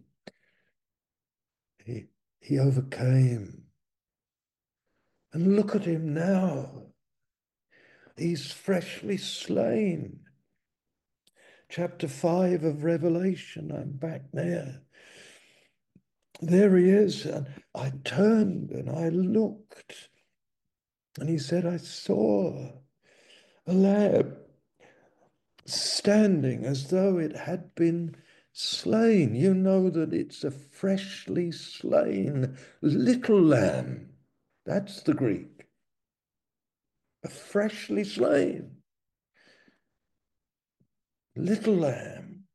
He, he overcame. And look at him now. He's freshly slain. Chapter 5 of Revelation, I'm back there. There he is. And I turned and I looked. And he said, I saw a lamb standing as though it had been slain. You know that it's a freshly slain little lamb. That's the Greek. A freshly slain little lamb.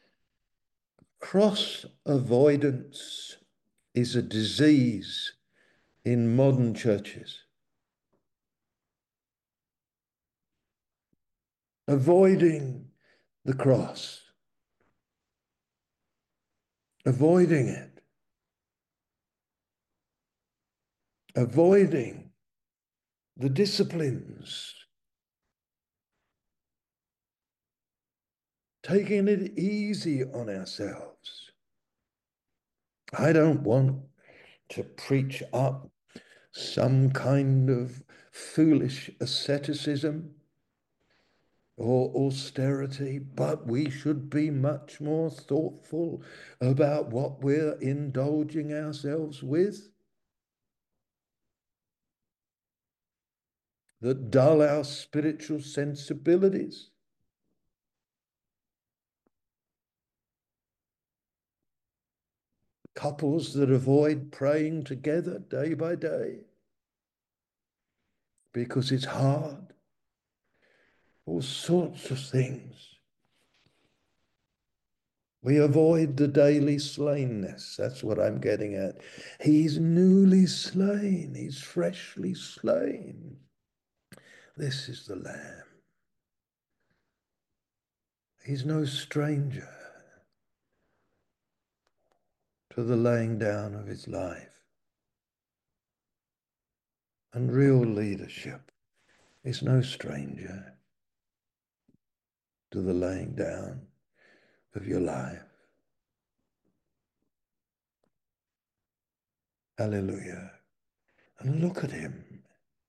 Cross avoidance is a disease in modern churches. Avoiding the cross, avoiding it, avoiding the disciplines, taking it easy on ourselves. I don't want to preach up some kind of foolish asceticism or austerity, but we should be much more thoughtful about what we're indulging ourselves with, that dull our spiritual sensibilities. Couples that avoid praying together day by day because it's hard, all sorts of things. We avoid the daily slainness. That's what I'm getting at. He's newly slain. He's freshly slain. This is the Lamb. He's no stranger to the laying down of his life. And real leadership is no stranger to the laying down of your life. Hallelujah. And look at him.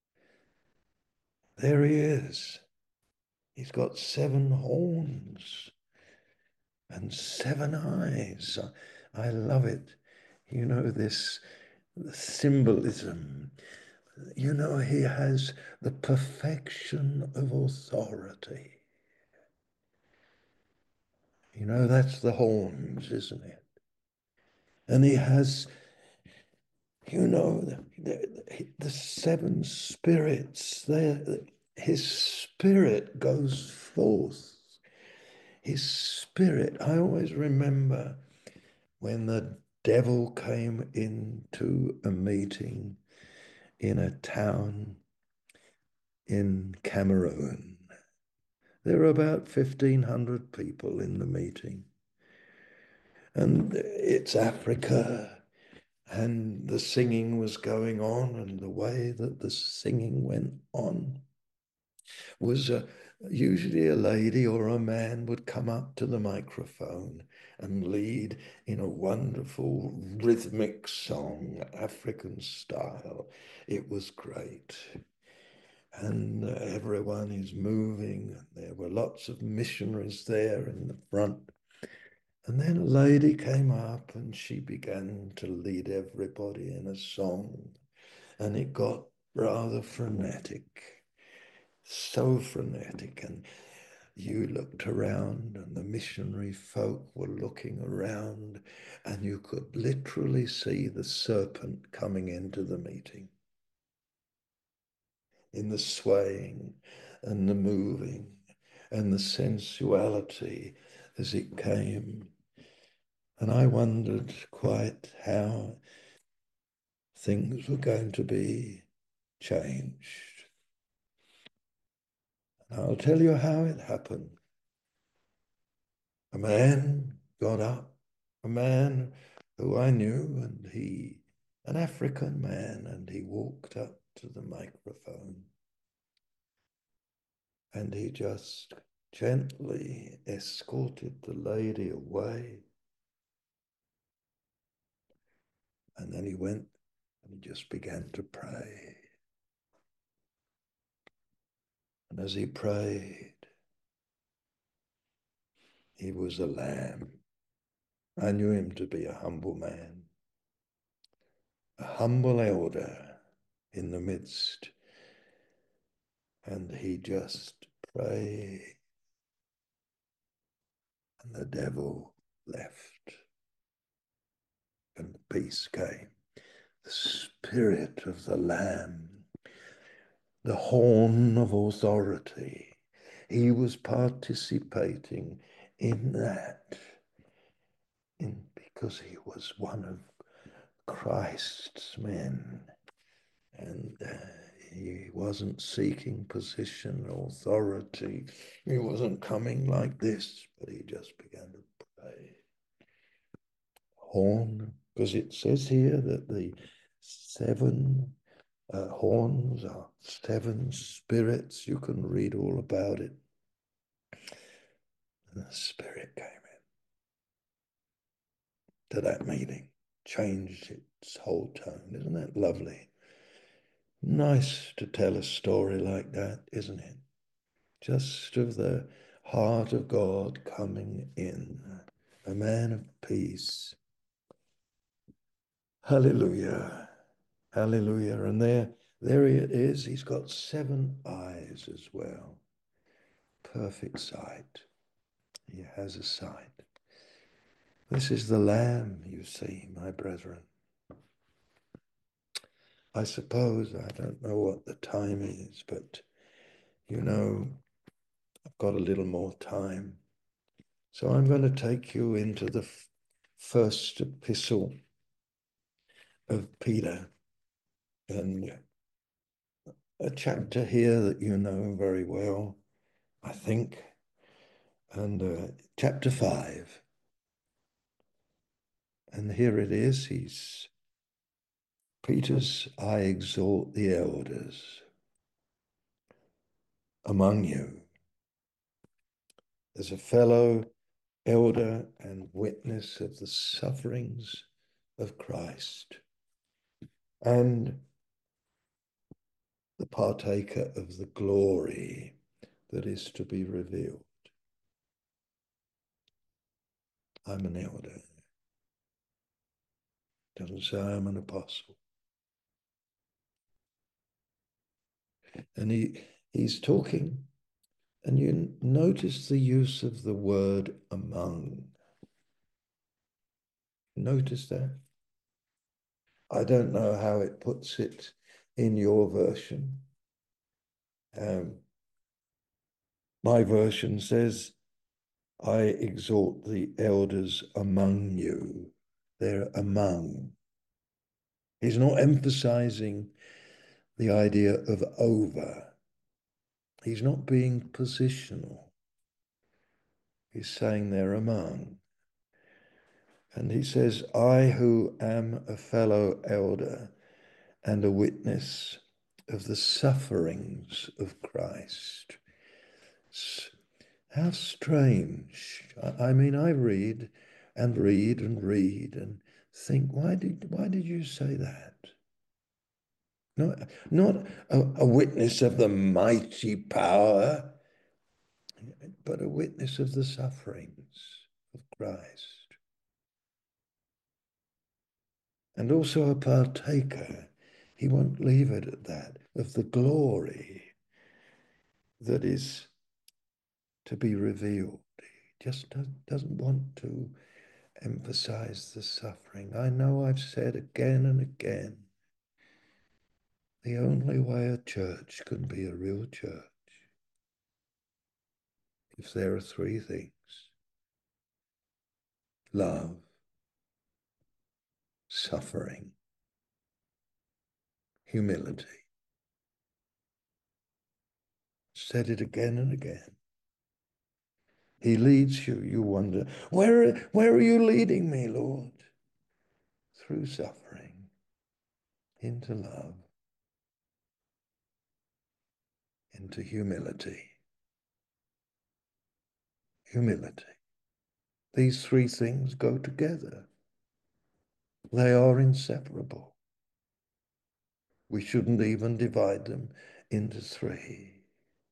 There he is. He's got 7 horns and 7 eyes. I love it. You know, this symbolism. You know, he has the perfection of authority. You know, that's the horns, isn't it? And he has, you know, the 7 spirits. His spirit goes forth. His spirit. I always remember when the devil came into a meeting in a town in Cameroon. There were about 1,500 people in the meeting. And it's Africa, and the singing was going on, and the way that the singing went on was usually a lady or a man would come up to the microphone and lead in a wonderful rhythmic song, African style. It was great. And everyone is moving. There were lots of missionaries there in the front. And then a lady came up and she began to lead everybody in a song. And it got rather frenetic, so frenetic. And you looked around and the missionary folk were looking around and you could literally see the serpent coming into the meeting. in the swaying and the moving and the sensuality as it came. And I wondered quite how things were going to be changed. And I'll tell you how it happened. A man got up, a man who I knew, and an African man, and he walked up to the microphone and he just gently escorted the lady away. And then he went and he just began to pray. And as he prayed, he was a lamb. I knew him to be a humble man, a humble elder in the midst. And he just prayed, and the devil left, and peace came. The spirit of the lamb, the horn of authority. He was participating in that, because he was one of Christ's men, and he wasn't seeking position or authority. He wasn't coming like this, but he just began to pray. Horn, because it says here that the seven horns are seven spirits. You can read all about it. And the spirit came in to that meeting, changed its whole tone. Isn't that lovely? Nice to tell a story like that, isn't it? Just of the heart of God coming in, a man of peace. Hallelujah. Hallelujah. And there it is. He's got seven eyes as well. Perfect sight. He has a sight. This is the Lamb, you see, my brethren. I suppose, I don't know what the time is, but you know, I've got a little more time. So I'm going to take you into the first epistle of Peter, and a chapter here that you know very well, I think, and chapter 5. And here it is. Peter's, I exhort the elders among you as a fellow elder and witness of the sufferings of Christ, and the partaker of the glory that is to be revealed. I'm an elder. Doesn't say I'm an apostle. And he's talking, and you notice the use of the word among. Notice that? I don't know how it puts it in your version. Um, my version says, I exhort the elders among you. They're among. He's not emphasizing the idea of over. He's not being positional. He's saying they're among. And he says, I who am a fellow elder and a witness of the sufferings of Christ. How strange. I mean, I read and read and read and think, why did you say that? Not a witness of the mighty power, but a witness of the sufferings of Christ. And also a partaker, he won't leave it at that, of the glory that is to be revealed. He just doesn't want to emphasize the suffering. I know I've said again and again The only way a church can be a real church if there are three things: love, suffering, humility. Said it again and again. He leads you. You wonder, where are you leading me, Lord? Through suffering, into love, into humility. Humility. These three things go together. They are inseparable. We shouldn't even divide them into three.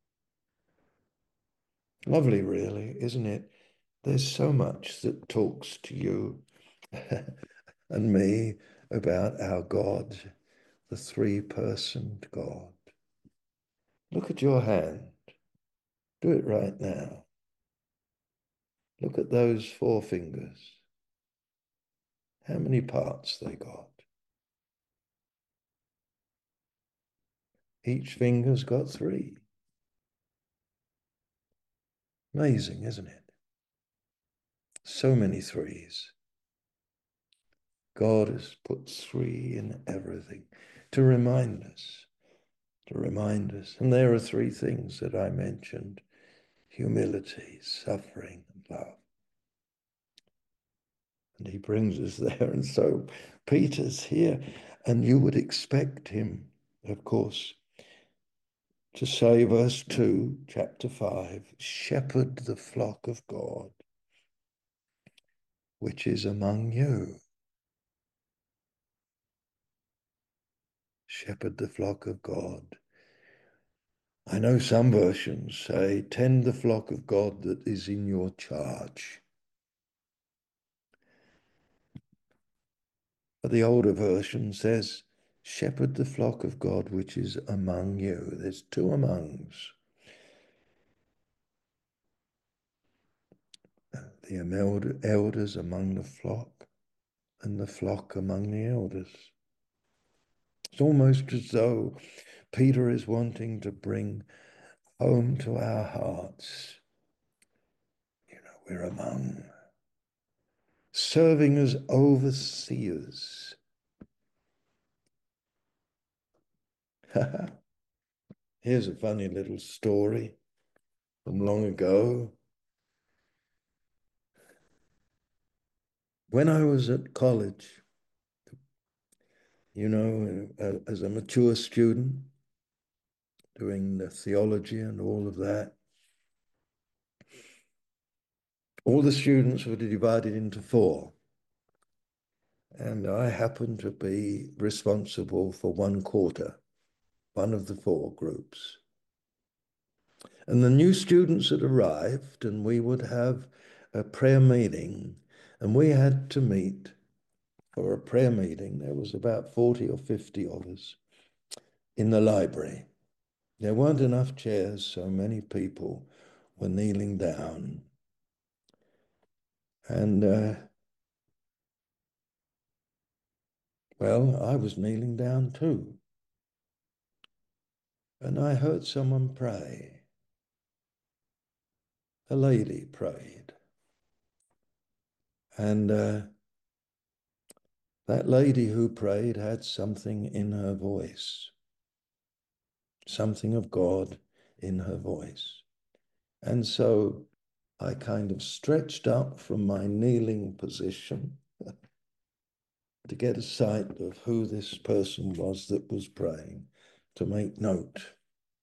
Lovely, really, isn't it? There's so much that talks to you and me about our God, the three-personed God. Look at your hand. Do it right now. Look at those four fingers. How many parts they got? Each finger's got three. Amazing, isn't it? So many threes. God has put three in everything to remind us, to remind us. And there are three things that I mentioned: humility, suffering, and love. And he brings us there. And so Peter's here, and you would expect him, of course, to say, verse 2, chapter 5, shepherd the flock of God, which is among you. Shepherd the flock of God. I know some versions say, tend the flock of God that is in your charge. But the older version says, shepherd the flock of God which is among you. There's two amongs. The elders among the flock and the flock among the elders. It's almost as though Peter is wanting to bring home to our hearts. You know, we're among, serving as overseers. Here's a funny little story from long ago. When I was at college, you know, as a mature student, doing the theology and all of that, all the students were divided into four. And I happened to be responsible for one quarter, one of the four groups. And the new students had arrived, and we would have a prayer meeting, and we had to meet for a prayer meeting. There was about 40 or 50 of us in the library. There weren't enough chairs, so many people were kneeling down. And, well, I was kneeling down too. And I heard someone pray. A lady prayed. And that lady who prayed had something in her voice, something of God in her voice. And so I kind of stretched up from my kneeling position to get a sight of who this person was that was praying, to make note,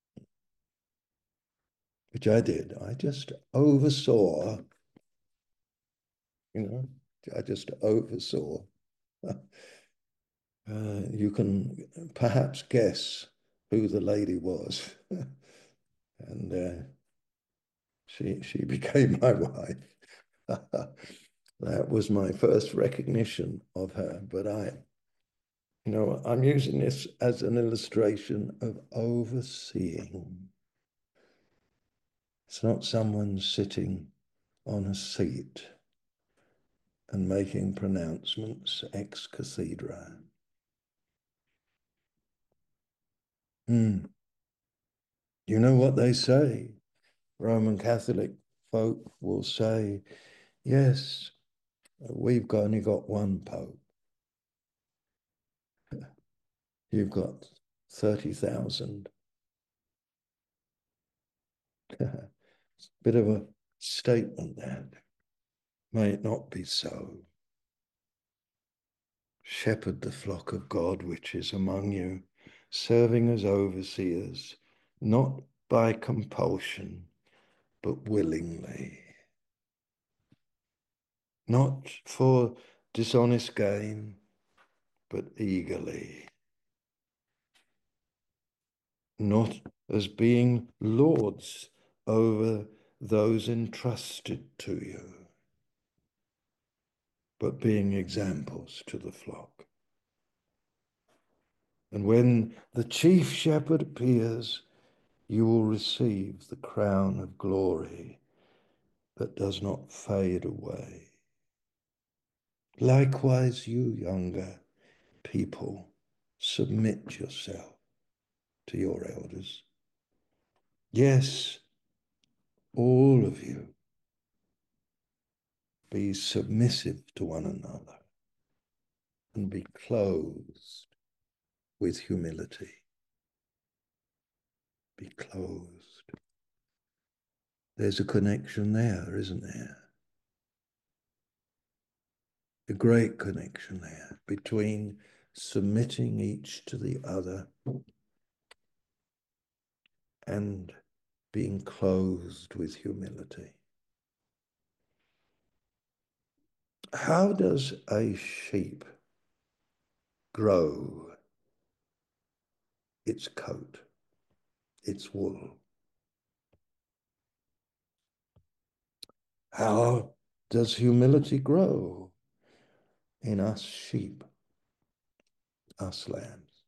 which I did. I just oversaw, you know, I just oversaw. You can perhaps guess who the lady was. And she became my wife. That was my first recognition of her. But I'm using this as an illustration of overseeing. It's not someone sitting on a seat and making pronouncements ex cathedra. Mm. You know what they say? Roman Catholic folk will say, yes, we've only got one Pope. You've got 30,000. It's a bit of a statement that may it not be so. Shepherd the flock of God which is among you, serving as overseers, not by compulsion, but willingly, not for dishonest gain, but eagerly, not as being lords over those entrusted to you, but being examples to the flock. And when the chief shepherd appears, you will receive the crown of glory that does not fade away. Likewise, you younger people, submit yourself to your elders. Yes, all of you, be submissive to one another and be clothed with humility. Be clothed. There's a connection there, isn't there? A great connection there between submitting each to the other and being clothed with humility. How does a sheep grow its coat, its wool? How does humility grow in us sheep, us lambs?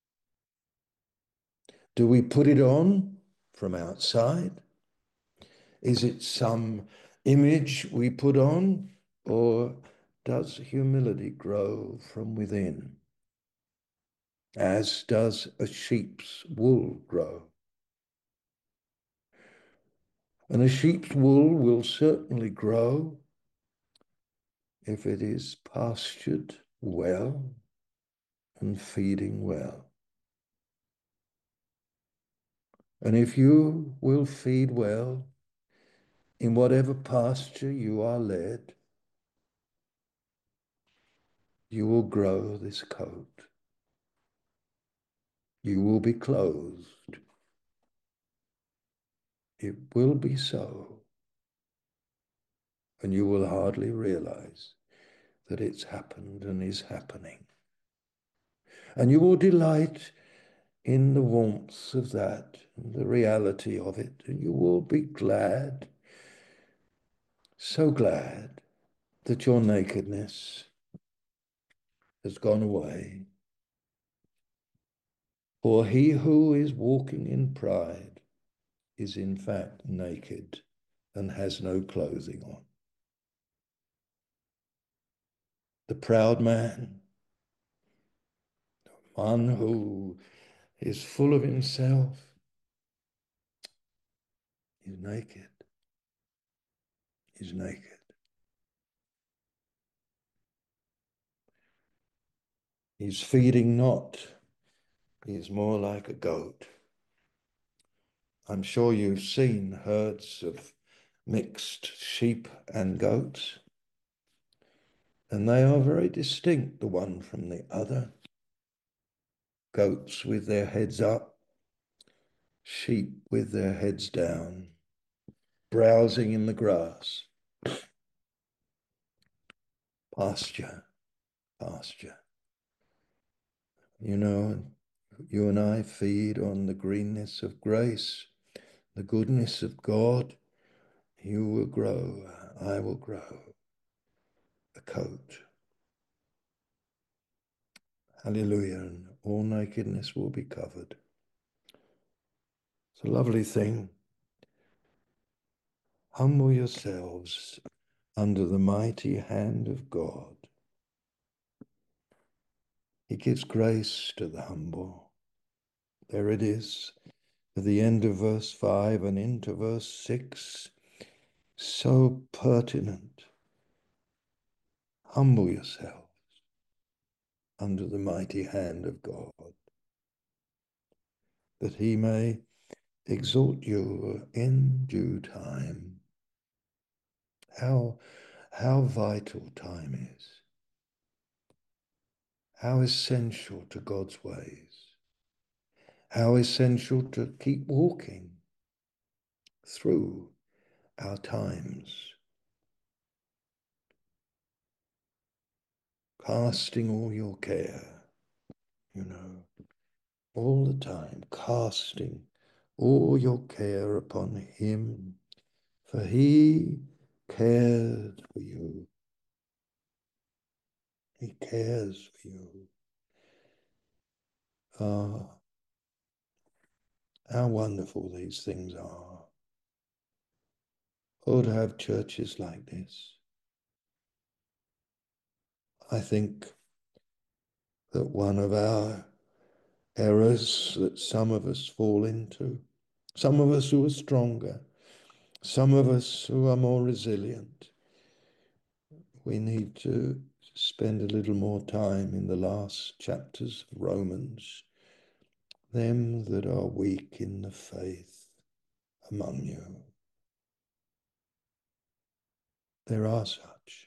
Do we put it on from outside? Is it some image we put on, or does humility grow from within, as does a sheep's wool grow? And a sheep's wool will certainly grow if it is pastured well and feeding well. And if you will feed well in whatever pasture you are led, you will grow this coat. You will be clothed. It will be so. And you will hardly realize that it's happened and is happening. And you will delight in the warmth of that and the reality of it. And you will be glad, so glad, that your nakedness has gone away. For he who is walking in pride is in fact naked and has no clothing on. The proud man, one who is full of himself, is naked, is naked. He's feeding not, he's more like a goat. I'm sure you've seen herds of mixed sheep and goats, and they are very distinct, the one from the other. Goats with their heads up, sheep with their heads down, browsing in the grass. Pasture, pasture. You know, you and I feed on the greenness of grace, the goodness of God. You will grow, I will grow a coat. Hallelujah, and all nakedness will be covered. It's a lovely thing. Humble yourselves under the mighty hand of God. He gives grace to the humble. There it is, at the end of verse 5 and into verse 6. So pertinent. Humble yourselves under the mighty hand of God, that he may exalt you in due time. How vital time is. How essential to God's ways. How essential to keep walking through our times, casting all your care, all the time, casting all your care upon him, for he cared for you. He cares for you. Ah, how wonderful these things are. Oh, to have churches like this. I think that one of our errors that some of us fall into, some of us who are stronger, some of us who are more resilient, we need to spend a little more time in the last chapters of Romans. Them that are weak in the faith among you. There are such.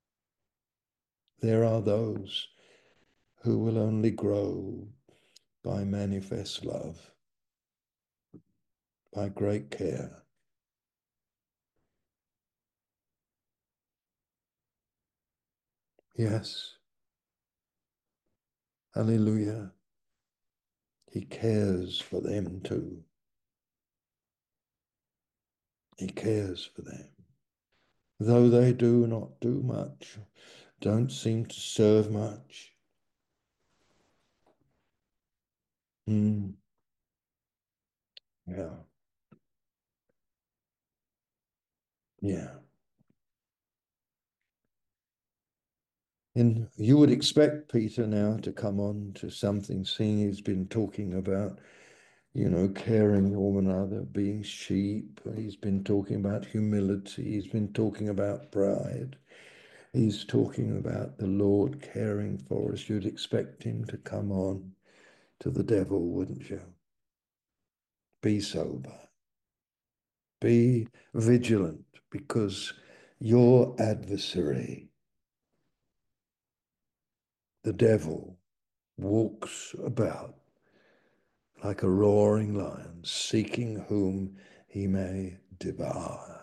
There are those who will only grow by manifest love, by great care. Yes, hallelujah. He cares for them too. He cares for them. Though they do not do much, don't seem to serve much. Yeah, yeah. And you would expect Peter now to come on to something, seeing he's been talking about, caring for one another, being sheep. He's been talking about humility. He's been talking about pride. He's talking about the Lord caring for us. You'd expect him to come on to the devil, wouldn't you? Be sober. Be vigilant, because your adversary, the devil, walks about like a roaring lion, seeking whom he may devour.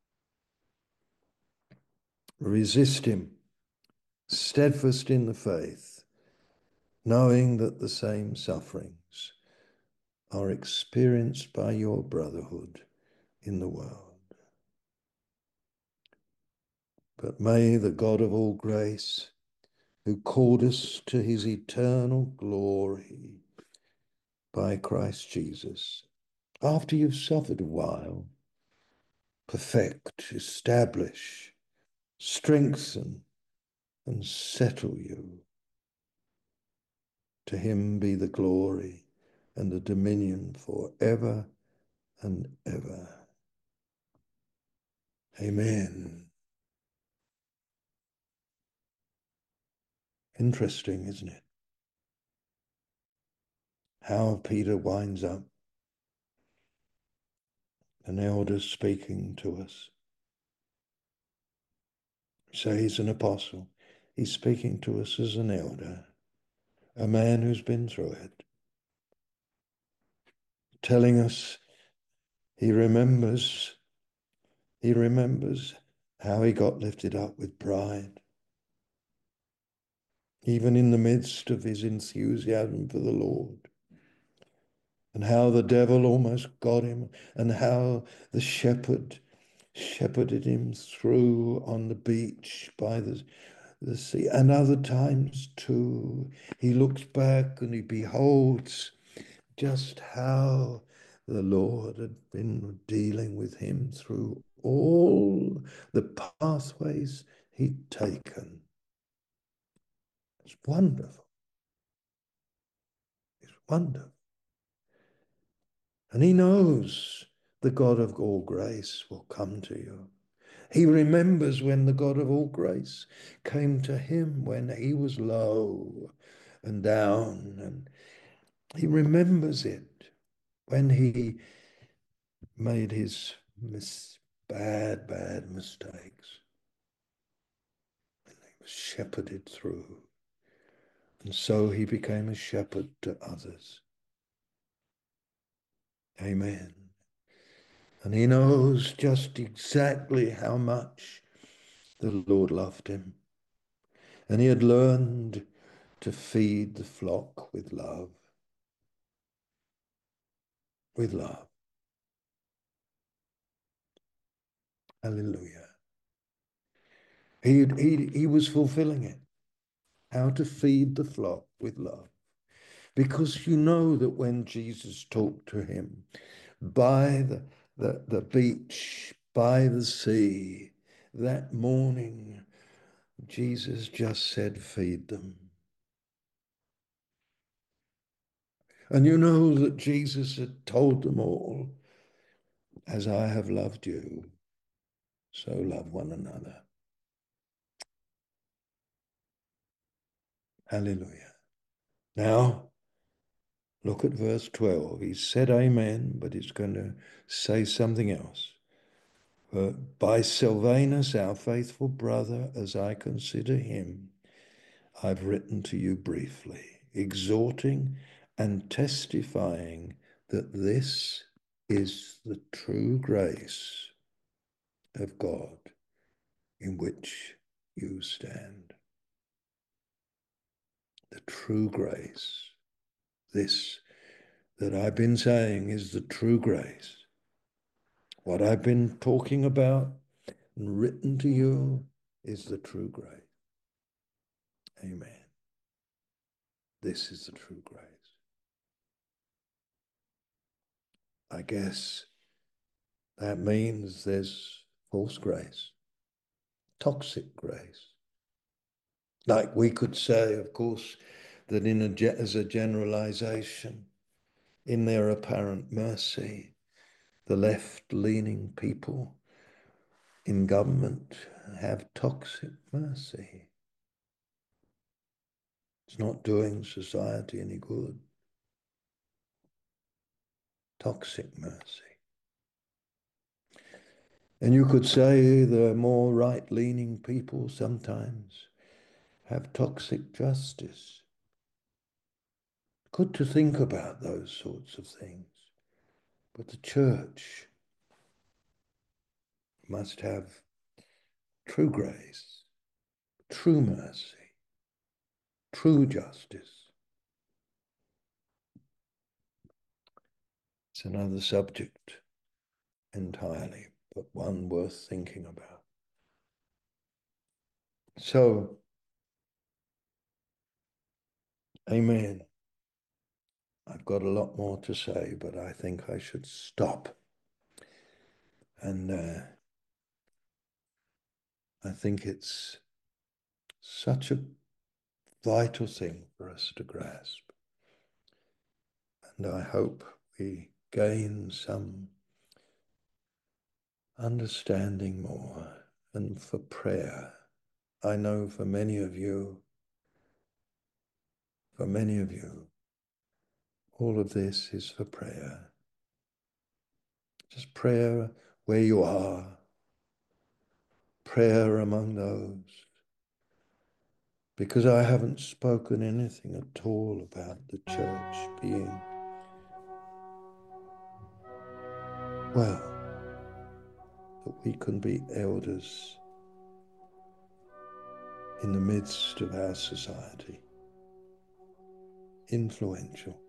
Resist him, steadfast in the faith, knowing that the same sufferings are experienced by your brotherhood in the world. But may the God of all grace, who called us to his eternal glory by Christ Jesus, after you've suffered a while, perfect, establish, strengthen, and settle you. To him be the glory and the dominion forever and ever. Amen. Interesting, isn't it? How Peter winds up, an elder speaking to us. So he's an apostle. He's speaking to us as an elder, a man who's been through it, telling us he remembers how he got lifted up with pride, even in the midst of his enthusiasm for the Lord, and how the devil almost got him, and how the shepherd shepherded him through on the beach by the sea. And other times too, he looks back and he beholds just how the Lord had been dealing with him through all the pathways he'd taken. It's wonderful. It's wonderful. And he knows the God of all grace will come to you. He remembers when the God of all grace came to him when he was low and down. And he remembers it when he made his bad mistakes. And he was shepherded through. And so he became a shepherd to others. Amen. And he knows just exactly how much the Lord loved him. And he had learned to feed the flock with love. With love. Hallelujah. He was fulfilling it. How to feed the flock with love. Because you know that when Jesus talked to him by the beach, by the sea, that morning, Jesus just said, feed them. And you know that Jesus had told them all, as I have loved you, so love one another. Hallelujah. Now, look at verse 12. He said amen, but he's going to say something else. By Silvanus, our faithful brother, as I consider him, I've written to you briefly, exhorting and testifying that this is the true grace of God in which you stand. The true grace. This that I've been saying is the true grace. What I've been talking about and written to you is the true grace. Amen. This is the true grace. I guess that means there's false grace, toxic grace. Like we could say, of course, that as a generalization, in their apparent mercy, the left-leaning people in government have toxic mercy. It's not doing society any good. Toxic mercy. And you could say the more right-leaning people sometimes have toxic justice. Good to think about those sorts of things. But the church must have true grace, true mercy, true justice. It's another subject entirely, but one worth thinking about. So, amen. I've got a lot more to say, but I think I should stop. And I think it's such a vital thing for us to grasp. And I hope we gain some understanding more. And for prayer, I know for many of you, all of this is for prayer. Just prayer where you are, prayer among those. Because I haven't spoken anything at all about the church being, well, that we can be elders in the midst of our society, influential.